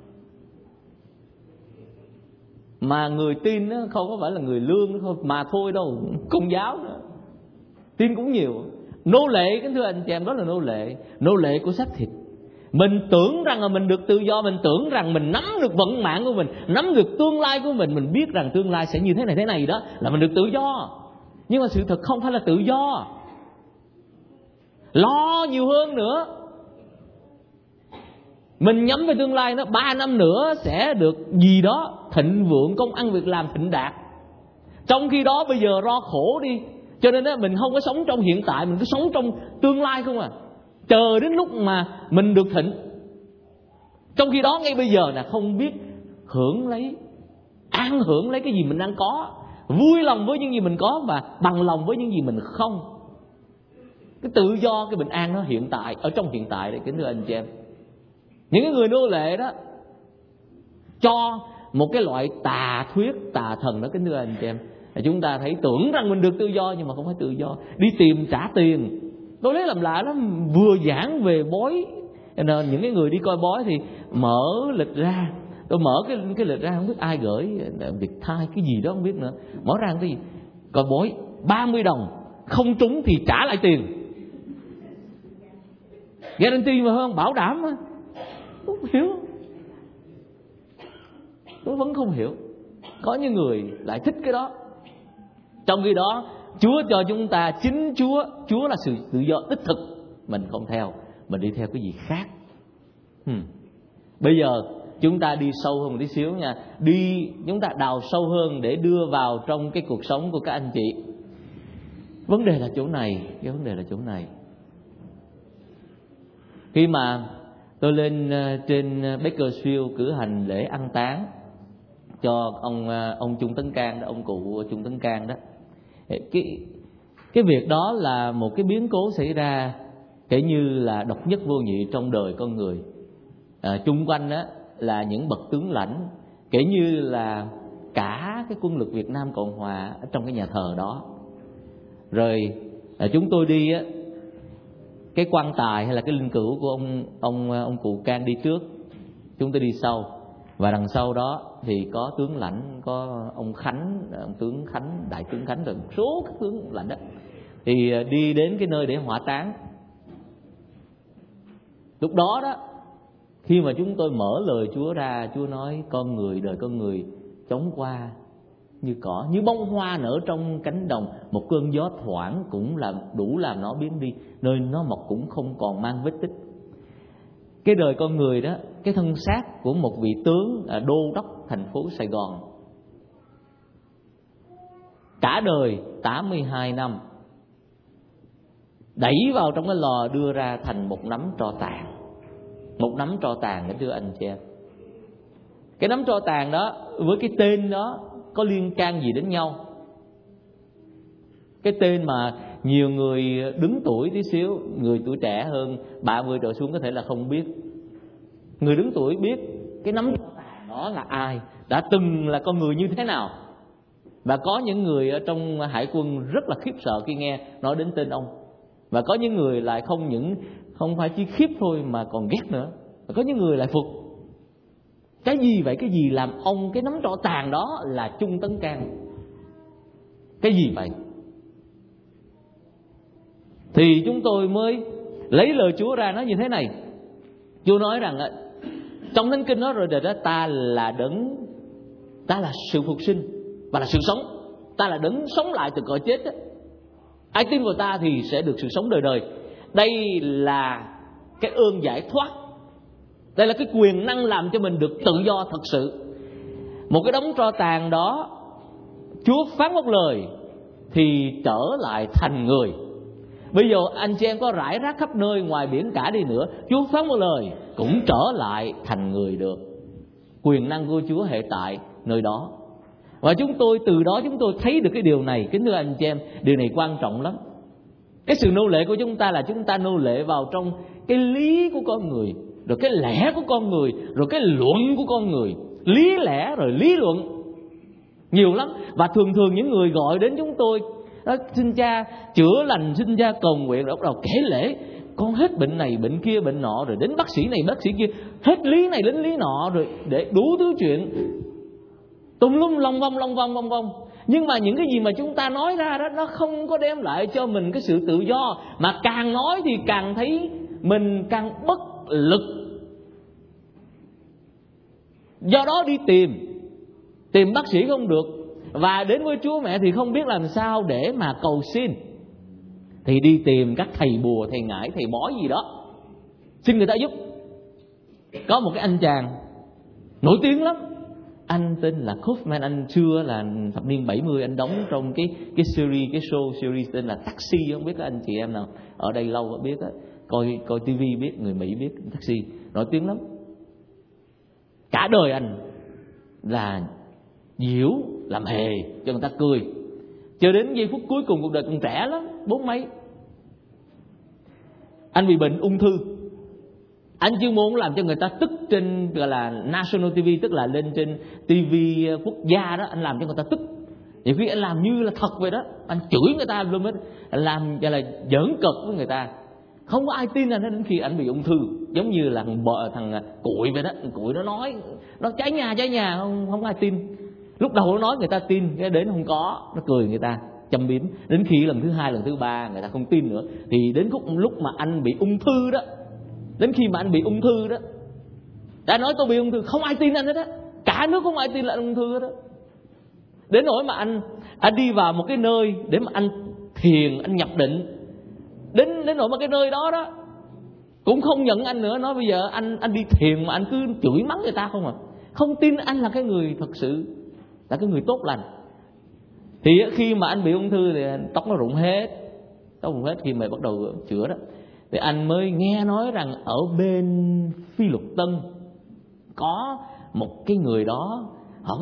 Mà người tin đó không có phải là người lương thôi mà thôi đâu, Công giáo nữa tin cũng nhiều. Nô lệ, kính thưa anh chị em, đó là nô lệ của xác thịt. Mình tưởng rằng là mình được tự do, mình tưởng rằng mình nắm được vận mạng của mình, nắm được tương lai của mình biết rằng tương lai sẽ như thế này đó, là mình được tự do. Nhưng mà sự thật không phải là tự do. Lo nhiều hơn nữa. Mình nhắm về tương lai nó 3 năm nữa sẽ được gì đó thịnh vượng, công ăn việc làm thịnh đạt. Trong khi đó bây giờ lo khổ đi. Cho nên mình không có sống trong hiện tại, mình cứ sống trong tương lai không à. Chờ đến lúc mà mình được thịnh. Trong khi đó ngay bây giờ là không biết an hưởng lấy cái gì mình đang có, vui lòng với những gì mình có và bằng lòng với những gì mình không. Cái tự do, cái bình an nó hiện tại, ở trong hiện tại đấy, kính thưa anh chị em. Những cái người nô lệ đó cho một cái loại tà thuyết, tà thần đó, kính thưa anh chị em. Chúng ta thấy tưởng rằng mình được tự do nhưng mà không phải tự do. Đi tìm trả tiền. Tôi lấy làm lạ lắm. Vừa giảng về bói, nên những cái người đi coi bói thì mở lịch ra. Tôi mở cái lịch ra, không biết ai gửi, Việt Thai cái gì đó không biết nữa. Mở ra cái gì, coi bói 30 đồng, không trúng thì trả lại tiền. Guarantee mà không, bảo đảm mà. Tôi không hiểu. Tôi vẫn không hiểu. Có những người lại thích cái đó. Trong khi đó Chúa cho chúng ta chính Chúa là sự tự do đích thực. Mình không theo, mình đi theo cái gì khác. Bây giờ chúng ta đi sâu hơn một tí xíu nha. Chúng ta đào sâu hơn để đưa vào trong cái cuộc sống của các anh chị. Vấn đề là chỗ này. Khi mà tôi lên trên Bakersfield cử hành lễ an táng cho ông Trung Tấn Cang đó, ông cụ Trung Tấn Cang đó. Cái việc đó là một cái biến cố xảy ra kể như là độc nhất vô nhị trong đời con người. Chung quanh đó là những bậc tướng lãnh, kể như là cả cái quân lực Việt Nam Cộng Hòa ở trong cái nhà thờ đó. Rồi chúng tôi đi á, cái quan tài hay là cái linh cữu của ông cụ Cang đi trước, chúng tôi đi sau. Và đằng sau đó thì có tướng lãnh, có ông Khánh, ông tướng Khánh, đại tướng Khánh, rồi một số các tướng lãnh đó thì đi đến cái nơi để hỏa táng. Lúc đó đó, khi mà chúng tôi mở lời Chúa ra, Chúa nói con người, đời con người chóng qua như cỏ, như bông hoa nở trong cánh đồng, một cơn gió thoảng cũng làm đủ làm nó biến đi, nơi nó mọc cũng không còn mang vết tích. Cái đời con người đó, cái thân xác của một vị tướng đô đốc thành phố Sài Gòn, cả đời 82 năm đẩy vào trong cái lò đưa ra thành một nắm tro tàn. Một nắm tro tàn đó thưa anh chị em. Cái nắm tro tàn đó với cái tên đó có liên can gì đến nhau? Cái tên mà nhiều người đứng tuổi tí xíu, người tuổi trẻ hơn 30 trở xuống có thể là không biết. Người đứng tuổi biết cái nắm tro tàn đó là ai, đã từng là con người như thế nào. Và có những người ở trong hải quân rất là khiếp sợ khi nghe nói đến tên ông. Và có những người lại không phải chỉ khiếp thôi mà còn ghét nữa. Và có những người lại phục. Cái gì vậy? Cái gì làm ông cái nắm tro tàn đó là Trung Tấn Cang? Cái gì vậy? Thì chúng tôi mới lấy lời Chúa ra nói như thế này. Chúa nói rằng trong Thánh Kinh nói rồi đó, ta là sự phục sinh và là sự sống. Ta là đấng sống lại từ cõi chết đó. Ai tin vào ta thì sẽ được sự sống đời đời. Đây là cái ơn giải thoát. Đây là cái quyền năng làm cho mình được tự do thật sự. Một cái đống tro tàn đó, Chúa phán một lời thì trở lại thành người. Bây giờ anh chị em có rải rác khắp nơi ngoài biển cả đi nữa, Chúa phán một lời cũng trở lại thành người được. Quyền năng của Chúa hệ tại nơi đó. Và từ đó chúng tôi thấy được cái điều này. Kính thưa anh chị em, điều này quan trọng lắm. Cái sự nô lệ của chúng ta là chúng ta nô lệ vào trong cái lý của con người, rồi cái lẽ của con người, rồi cái luận của con người. Lý lẽ rồi lý luận nhiều lắm. Và thường những người gọi đến chúng tôi đó, xin cha chữa lành, xin cha cầu nguyện, rồi bắt đầu kể lễ con hết bệnh này bệnh kia bệnh nọ, rồi đến bác sĩ này bác sĩ kia, hết lý này đến lý nọ, rồi để đủ thứ chuyện tùm lum long vong. Nhưng mà những cái gì mà chúng ta nói ra đó, nó không có đem lại cho mình cái sự tự do, mà càng nói thì càng thấy mình càng bất lực. Do đó đi tìm bác sĩ không được, và đến với Chúa Mẹ thì không biết làm sao để mà cầu xin, thì đi tìm các thầy bùa, thầy ngải, thầy bói gì đó, xin người ta giúp. Có một cái anh chàng nổi tiếng lắm, anh tên là Kaufman, anh xưa là thập niên 70, anh đóng trong cái show series tên là Taxi. Không biết các anh chị em nào ở đây lâu biết á, coi TV biết, người Mỹ biết Taxi, nổi tiếng lắm. Cả đời anh là diễu làm hề cho người ta cười, cho đến giây phút cuối cùng cuộc đời còn trẻ lắm, 40 mấy. Anh bị bệnh ung thư. Anh chuyên môn làm cho người ta tức trên gọi là National TV, tức là lên trên TV quốc gia đó, anh làm cho người ta tức. Nhiều khi anh làm như là thật vậy đó, anh chửi người ta luôn hết, làm cho là giỡn cợt với người ta. Không có ai tin anh đến khi anh bị ung thư. Giống như là thằng Cụi vậy đó, thằng Cụi nó nói nó cháy nhà, không ai tin. Lúc đầu nó nói người ta tin, cái đến không có, nó cười người ta, châm biếm. Đến khi lần thứ 2, lần thứ 3 người ta không tin nữa, thì đến lúc mà anh bị ung thư đó, đã nói tôi bị ung thư, không ai tin anh hết á, cả nước không ai tin là anh ung thư hết á. Đến nỗi mà anh đi vào một cái nơi để mà anh thiền, anh nhập định, đến nỗi mà cái nơi đó đó cũng không nhận anh nữa, nói bây giờ anh đi thiền mà anh cứ chửi mắng người ta không à, không tin anh là cái người thật sự, là cái người tốt lành. Thì khi mà anh bị ung thư thì tóc nó rụng hết. Khi mà bắt đầu chữa đó, thì anh mới nghe nói rằng ở bên Phi Luật Tân có một cái người đó, họ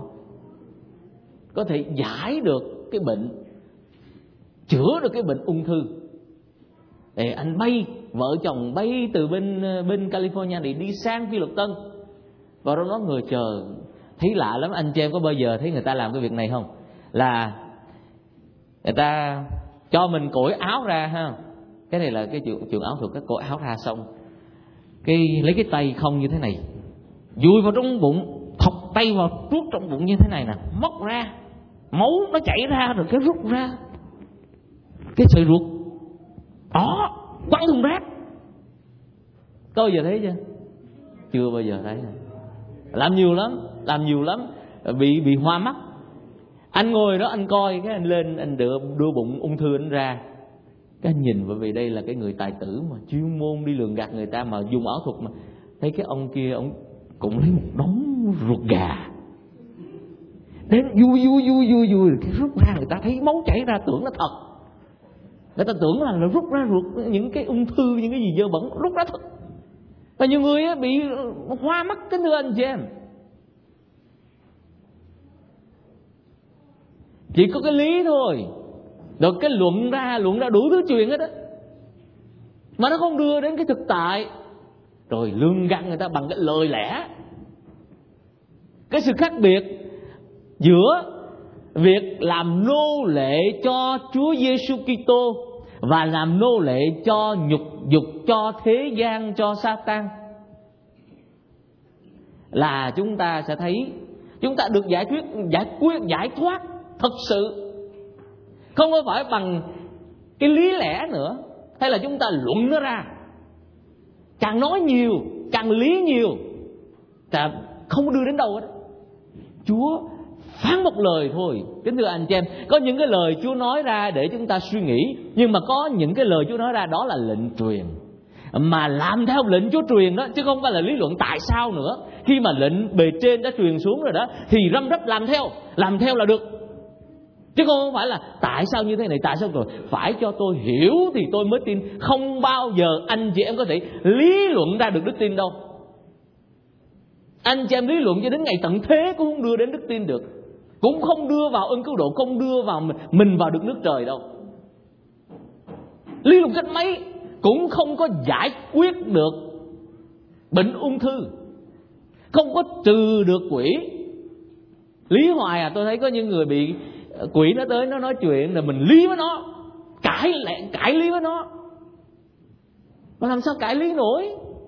có thể giải được cái bệnh, chữa được cái bệnh ung thư. Thì anh vợ chồng bay từ bên California để đi sang Phi Luật Tân. Và đó người chờ thấy lạ lắm. Anh chị em có bao giờ thấy người ta làm cái việc này không? Là người ta cho mình cởi áo ra ha. Cái này là cái trường áo thuật, cái cởi áo ra xong cái lấy cái tay không như thế này, dùi vào trong bụng, thọc tay vào tuốt trong bụng như thế này nè, móc ra, máu nó chảy ra rồi cái rút ra cái sợi ruột đó, quăng thùng rác. Có bao giờ thấy chưa? Chưa bao giờ thấy. Làm nhiều lắm, bị hoa mắt. Anh ngồi đó anh coi, cái anh lên anh đưa bụng ung thư anh ra, cái anh nhìn, bởi vì đây là cái người tài tử mà chuyên môn đi lường gạt người ta mà dùng ảo thuật, mà thấy cái ông kia ông cũng lấy một đống ruột gà đến vui cái rút ra, người ta thấy máu chảy ra tưởng nó thật, người ta tưởng là rút ra ruột, những cái ung thư, những cái gì dơ bẩn rút ra thật. Và nhiều người bị hoa mắt, kính thưa anh chị em. Chỉ có cái lý thôi, rồi cái luận ra đủ thứ chuyện hết á, mà nó không đưa đến cái thực tại, rồi lường gạt người ta bằng cái lời lẽ. Cái sự khác biệt giữa việc làm nô lệ cho Chúa Giêsu Kitô và làm nô lệ cho nhục dục, cho thế gian, cho Sa-tan, là chúng ta sẽ thấy chúng ta được giải thoát thật sự, không phải bằng cái lý lẽ nữa, hay là chúng ta luận nó ra. Càng nói nhiều, càng lý nhiều, ta không đưa đến đâu hết. Chúa phán một lời thôi, kính thưa anh chị em. Có những cái lời Chúa nói ra để chúng ta suy nghĩ, nhưng mà có những cái lời Chúa nói ra đó là lệnh truyền, mà làm theo lệnh Chúa truyền đó, chứ không phải là lý luận tại sao nữa. Khi mà lệnh bề trên đã truyền xuống rồi đó, thì răm rắp làm theo là được, chứ không phải là tại sao như thế này, tại sao rồi phải cho tôi hiểu thì tôi mới tin. Không bao giờ anh chị em có thể lý luận ra được đức tin đâu. Anh chị em lý luận cho đến ngày tận thế cũng không đưa đến đức tin được, cũng không đưa vào ơn cứu độ, không đưa vào mình vào được nước trời đâu. Lý luận cách mấy cũng không có giải quyết được bệnh ung thư, không có trừ được quỷ. Lý hoài tôi thấy có những người bị quỷ nó tới, nó nói chuyện rồi mình lý với nó, cãi lý với nó, mà làm sao cãi lý nổi.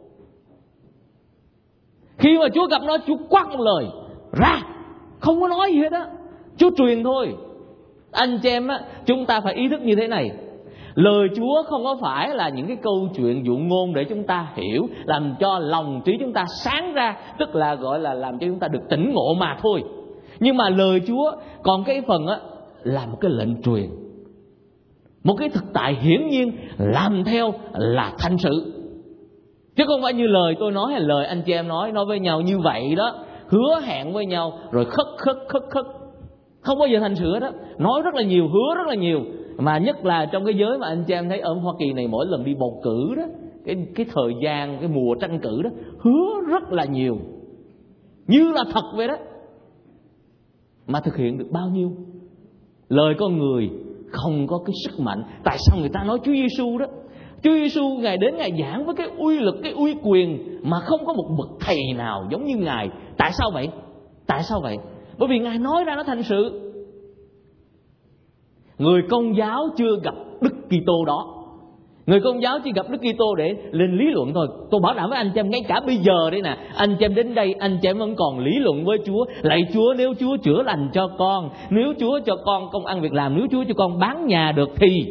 Khi mà Chúa gặp nó, Chúa quát một lời ra, không có nói gì hết á, Chúa truyền thôi. Anh chị em chúng ta phải ý thức như thế này. Lời Chúa không có phải là những cái câu chuyện dụ ngôn để chúng ta hiểu, làm cho lòng trí chúng ta sáng ra, tức là gọi là làm cho chúng ta được tỉnh ngộ mà thôi. Nhưng mà lời Chúa còn cái phần là một cái lệnh truyền, một cái thực tại hiển nhiên, làm theo là thành sự. Chứ không phải như lời tôi nói hay lời anh chị em nói với nhau như vậy đó, hứa hẹn với nhau rồi khất, không bao giờ thành sự đó. Nói rất là nhiều, hứa rất là nhiều, mà nhất là trong cái giới mà anh chị em thấy ở Hoa Kỳ này, mỗi lần đi bầu cử đó, cái thời gian, cái mùa tranh cử đó, hứa rất là nhiều, như là thật vậy đó, mà thực hiện được bao nhiêu? Lời con người không có cái sức mạnh. Tại sao người ta nói Chúa Giêsu đó? Chúa Giêsu Ngài đến Ngài giảng với cái uy lực, cái uy quyền mà không có một bậc thầy nào giống như Ngài. Tại sao vậy? Bởi vì Ngài nói ra nó thành sự. Người Công giáo chưa gặp Đức Kitô đó. Người Công giáo chỉ gặp Đức Kitô để lên lý luận thôi. Tôi bảo đảm với anh chị em, ngay cả bây giờ đây nè, anh chị em đến đây, anh chị em vẫn còn lý luận với Chúa. Lạy Chúa, nếu Chúa chữa lành cho con, nếu Chúa cho con công ăn việc làm, nếu Chúa cho con bán nhà được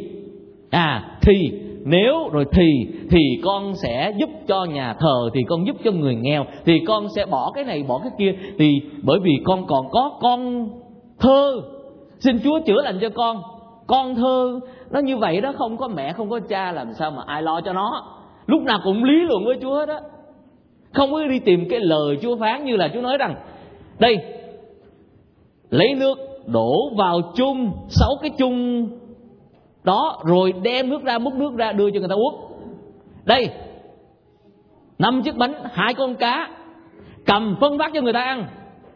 thì con sẽ giúp cho nhà thờ, thì con giúp cho người nghèo, thì con sẽ bỏ cái này bỏ cái kia, thì bởi vì con còn có con thơ, xin Chúa chữa lành cho con. Con thơ nó như vậy đó, không có mẹ không có cha, làm sao mà ai lo cho nó. Lúc nào cũng lý luận với Chúa đó, không có đi tìm cái lời Chúa phán. Như là Chúa nói rằng đây, lấy nước đổ vào chung 6 cái chung đó, rồi đem nước ra, múc nước ra đưa cho người ta uống. Đây, 5 chiếc bánh, 2 con cá, cầm phân phát cho người ta ăn.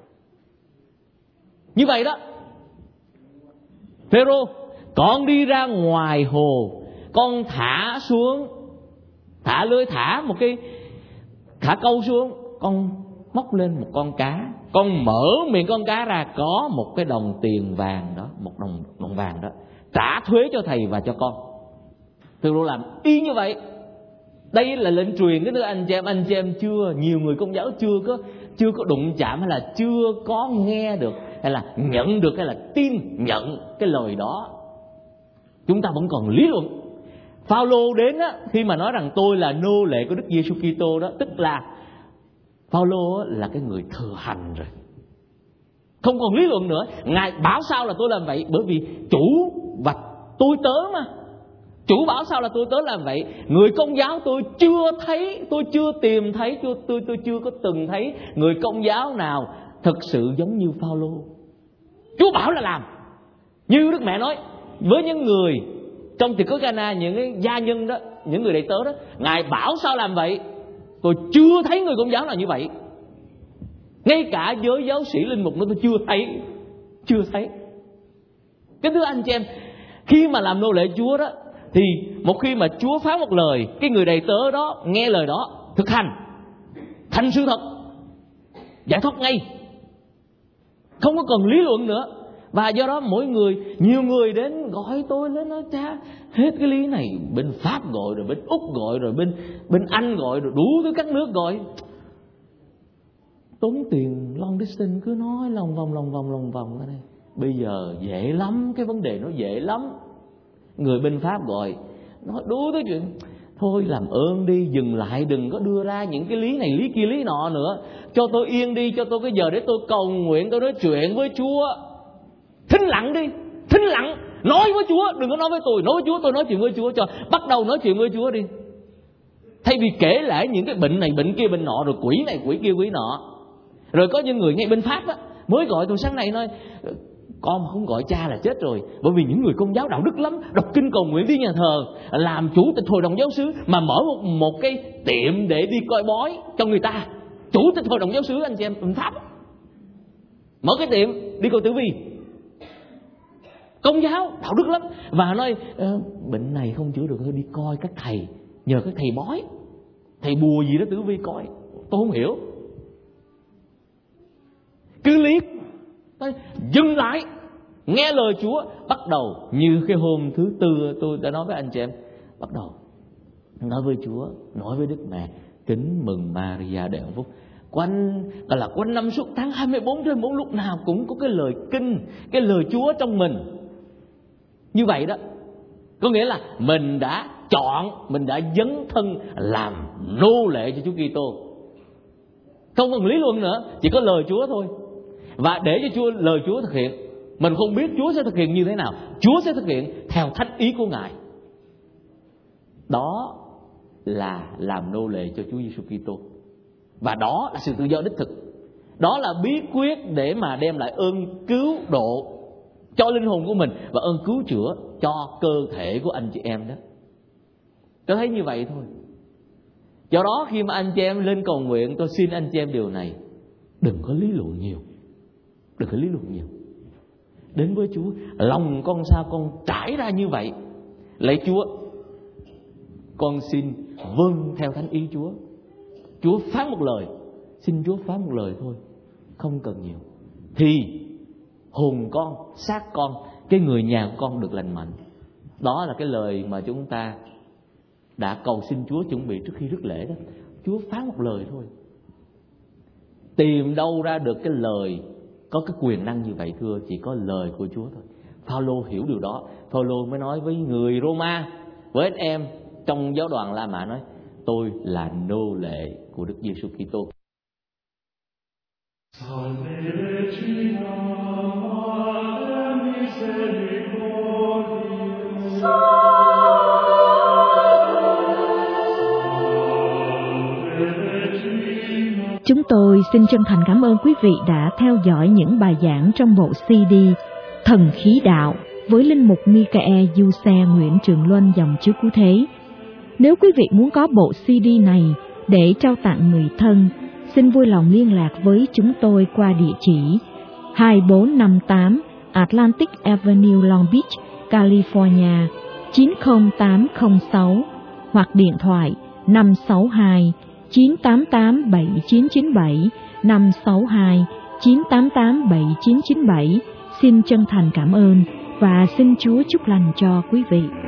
Như vậy đó. Phêrô, con đi ra ngoài hồ, con thả lưới, thả câu xuống, con móc lên một con cá, con mở miệng con cá ra, có một cái đồng tiền vàng đó, một đồng vàng đó, trả thuế cho thầy và cho con. Phêrô làm y như vậy. Đây là lệnh truyền, cái nữa anh chị em chưa, nhiều người Công giáo chưa có đụng chạm, hay là chưa có nghe được, hay là nhận được, hay là tin nhận cái lời đó. Chúng ta vẫn còn lý luận. Phaolô đến á, khi mà nói rằng tôi là nô lệ của Đức Giêsu Kitô đó, tức là Phaolô là cái người thừa hành rồi, không còn lý luận nữa. Ngài bảo sao là tôi làm vậy, bởi vì chủ và tôi tớ mà. Chủ bảo sao là tôi tớ làm vậy. Người Công giáo tôi chưa thấy, tôi chưa tìm thấy, tôi chưa có từng thấy người Công giáo nào thực sự giống như Phaolô. Chúa bảo là làm. Như Đức Mẹ nói với những người trong tiệc cưới Cana, những cái gia nhân đó, những người đầy tớ đó, Ngài bảo sao làm vậy. Tôi chưa thấy người Công giáo nào như vậy. Ngay cả giới giáo sĩ linh mục nữa tôi chưa thấy. Cái thứ anh chị em, khi mà làm nô lệ Chúa đó, thì một khi mà Chúa phán một lời, cái người đầy tớ đó nghe lời đó, thực hành thành sự thật, giải thoát ngay, không có cần lý luận nữa. Và do đó mỗi người, nhiều người đến gọi tôi lên nói: cha, hết cái lý này bên Pháp gọi, rồi bên Úc gọi, rồi bên Anh gọi, rồi đủ thứ các nước gọi. Tốn tiền long distance, cứ nói lòng vòng ở đây. Bây giờ dễ lắm, cái vấn đề nó dễ lắm. Người bên Pháp gọi, nói đủ thứ chuyện. Thôi làm ơn đi, dừng lại, đừng có đưa ra những cái lý này lý kia lý nọ nữa. Cho tôi yên đi, cho tôi cái giờ để tôi cầu nguyện, tôi nói chuyện với Chúa. Thinh lặng đi, thinh lặng, nói với Chúa, đừng có nói với tôi. Nói với Chúa, tôi nói chuyện với Chúa, cho bắt đầu nói chuyện với Chúa đi. Thay vì kể lại những cái bệnh này bệnh kia bệnh nọ, rồi quỷ này quỷ kia quỷ nọ. Rồi có những người ngay bên Pháp á, mới gọi tôi sáng nay nói: con mà không gọi cha là chết rồi. Bởi vì những người Công giáo đạo đức lắm, đọc kinh cầu nguyện đi nhà thờ, làm chủ tịch hội đồng giáo xứ, mà mở một cái tiệm để đi coi bói cho người ta. Chủ tịch hội đồng giáo xứ anh chị em bên Pháp mở cái tiệm đi coi tử vi. Công giáo đạo đức lắm. Và nói bệnh này không chữa được, thôi đi coi các thầy, nhờ các thầy bói, thầy bùa gì đó tử vi coi. Tôi không hiểu. Cứ liếc dừng lại, nghe lời Chúa. Bắt đầu như cái hôm thứ tư tôi đã nói với anh chị em, bắt đầu nói với Chúa, nói với Đức Mẹ: kính mừng Maria đầy hạnh phúc. Quanh năm suốt tháng 24/4 lúc nào cũng có cái lời kinh, cái lời Chúa trong mình. Như vậy đó, có nghĩa là mình đã chọn, mình đã dấn thân làm nô lệ cho Chúa Kitô. Không cần lý luận nữa, chỉ có lời Chúa thôi. Và để cho lời Chúa thực hiện, mình không biết Chúa sẽ thực hiện như thế nào, Chúa sẽ thực hiện theo thánh ý của Ngài. Đó là làm nô lệ cho Chúa Giêsu Kitô. Và đó là sự tự do đích thực. Đó là bí quyết để mà đem lại ơn cứu độ cho linh hồn của mình và ơn cứu chữa cho cơ thể của anh chị em đó. Tôi thấy như vậy thôi. Do đó khi mà anh chị em lên cầu nguyện, tôi xin anh chị em điều này: đừng có lý luận nhiều. Đừng có lý luận nhiều. Đến với Chúa, lòng con sao con trải ra như vậy. Lạy Chúa, con xin vâng theo thánh ý Chúa. Chúa phán một lời, xin Chúa phán một lời thôi, không cần nhiều. Thì hồn con, xác con, cái người nhà của con được lành mạnh. Đó là cái lời mà chúng ta đã cầu xin Chúa chuẩn bị trước khi rước lễ đó. Chúa phán một lời thôi. Tìm đâu ra được cái lời có cái quyền năng như vậy thưa? Chỉ có lời của Chúa thôi. Phaolô hiểu điều đó. Phaolô mới nói với người Roma, với anh em trong giáo đoàn La Mã, nói: tôi là nô lệ của Đức Giêsu Kitô. Chúng tôi xin chân thành cảm ơn quý vị đã theo dõi những bài giảng trong bộ CD Thần Khí Đạo với linh mục Michael Giuse Nguyễn Trường Luân dòng chứa Cứu Thế. Nếu quý vị muốn có bộ CD này để trao tặng người thân, xin vui lòng liên lạc với chúng tôi qua địa chỉ 2458 Atlantic Avenue, Long Beach, California 90806 hoặc điện thoại 562 988 7997 562 988 7997. Xin chân thành cảm ơn và xin Chúa chúc lành cho quý vị.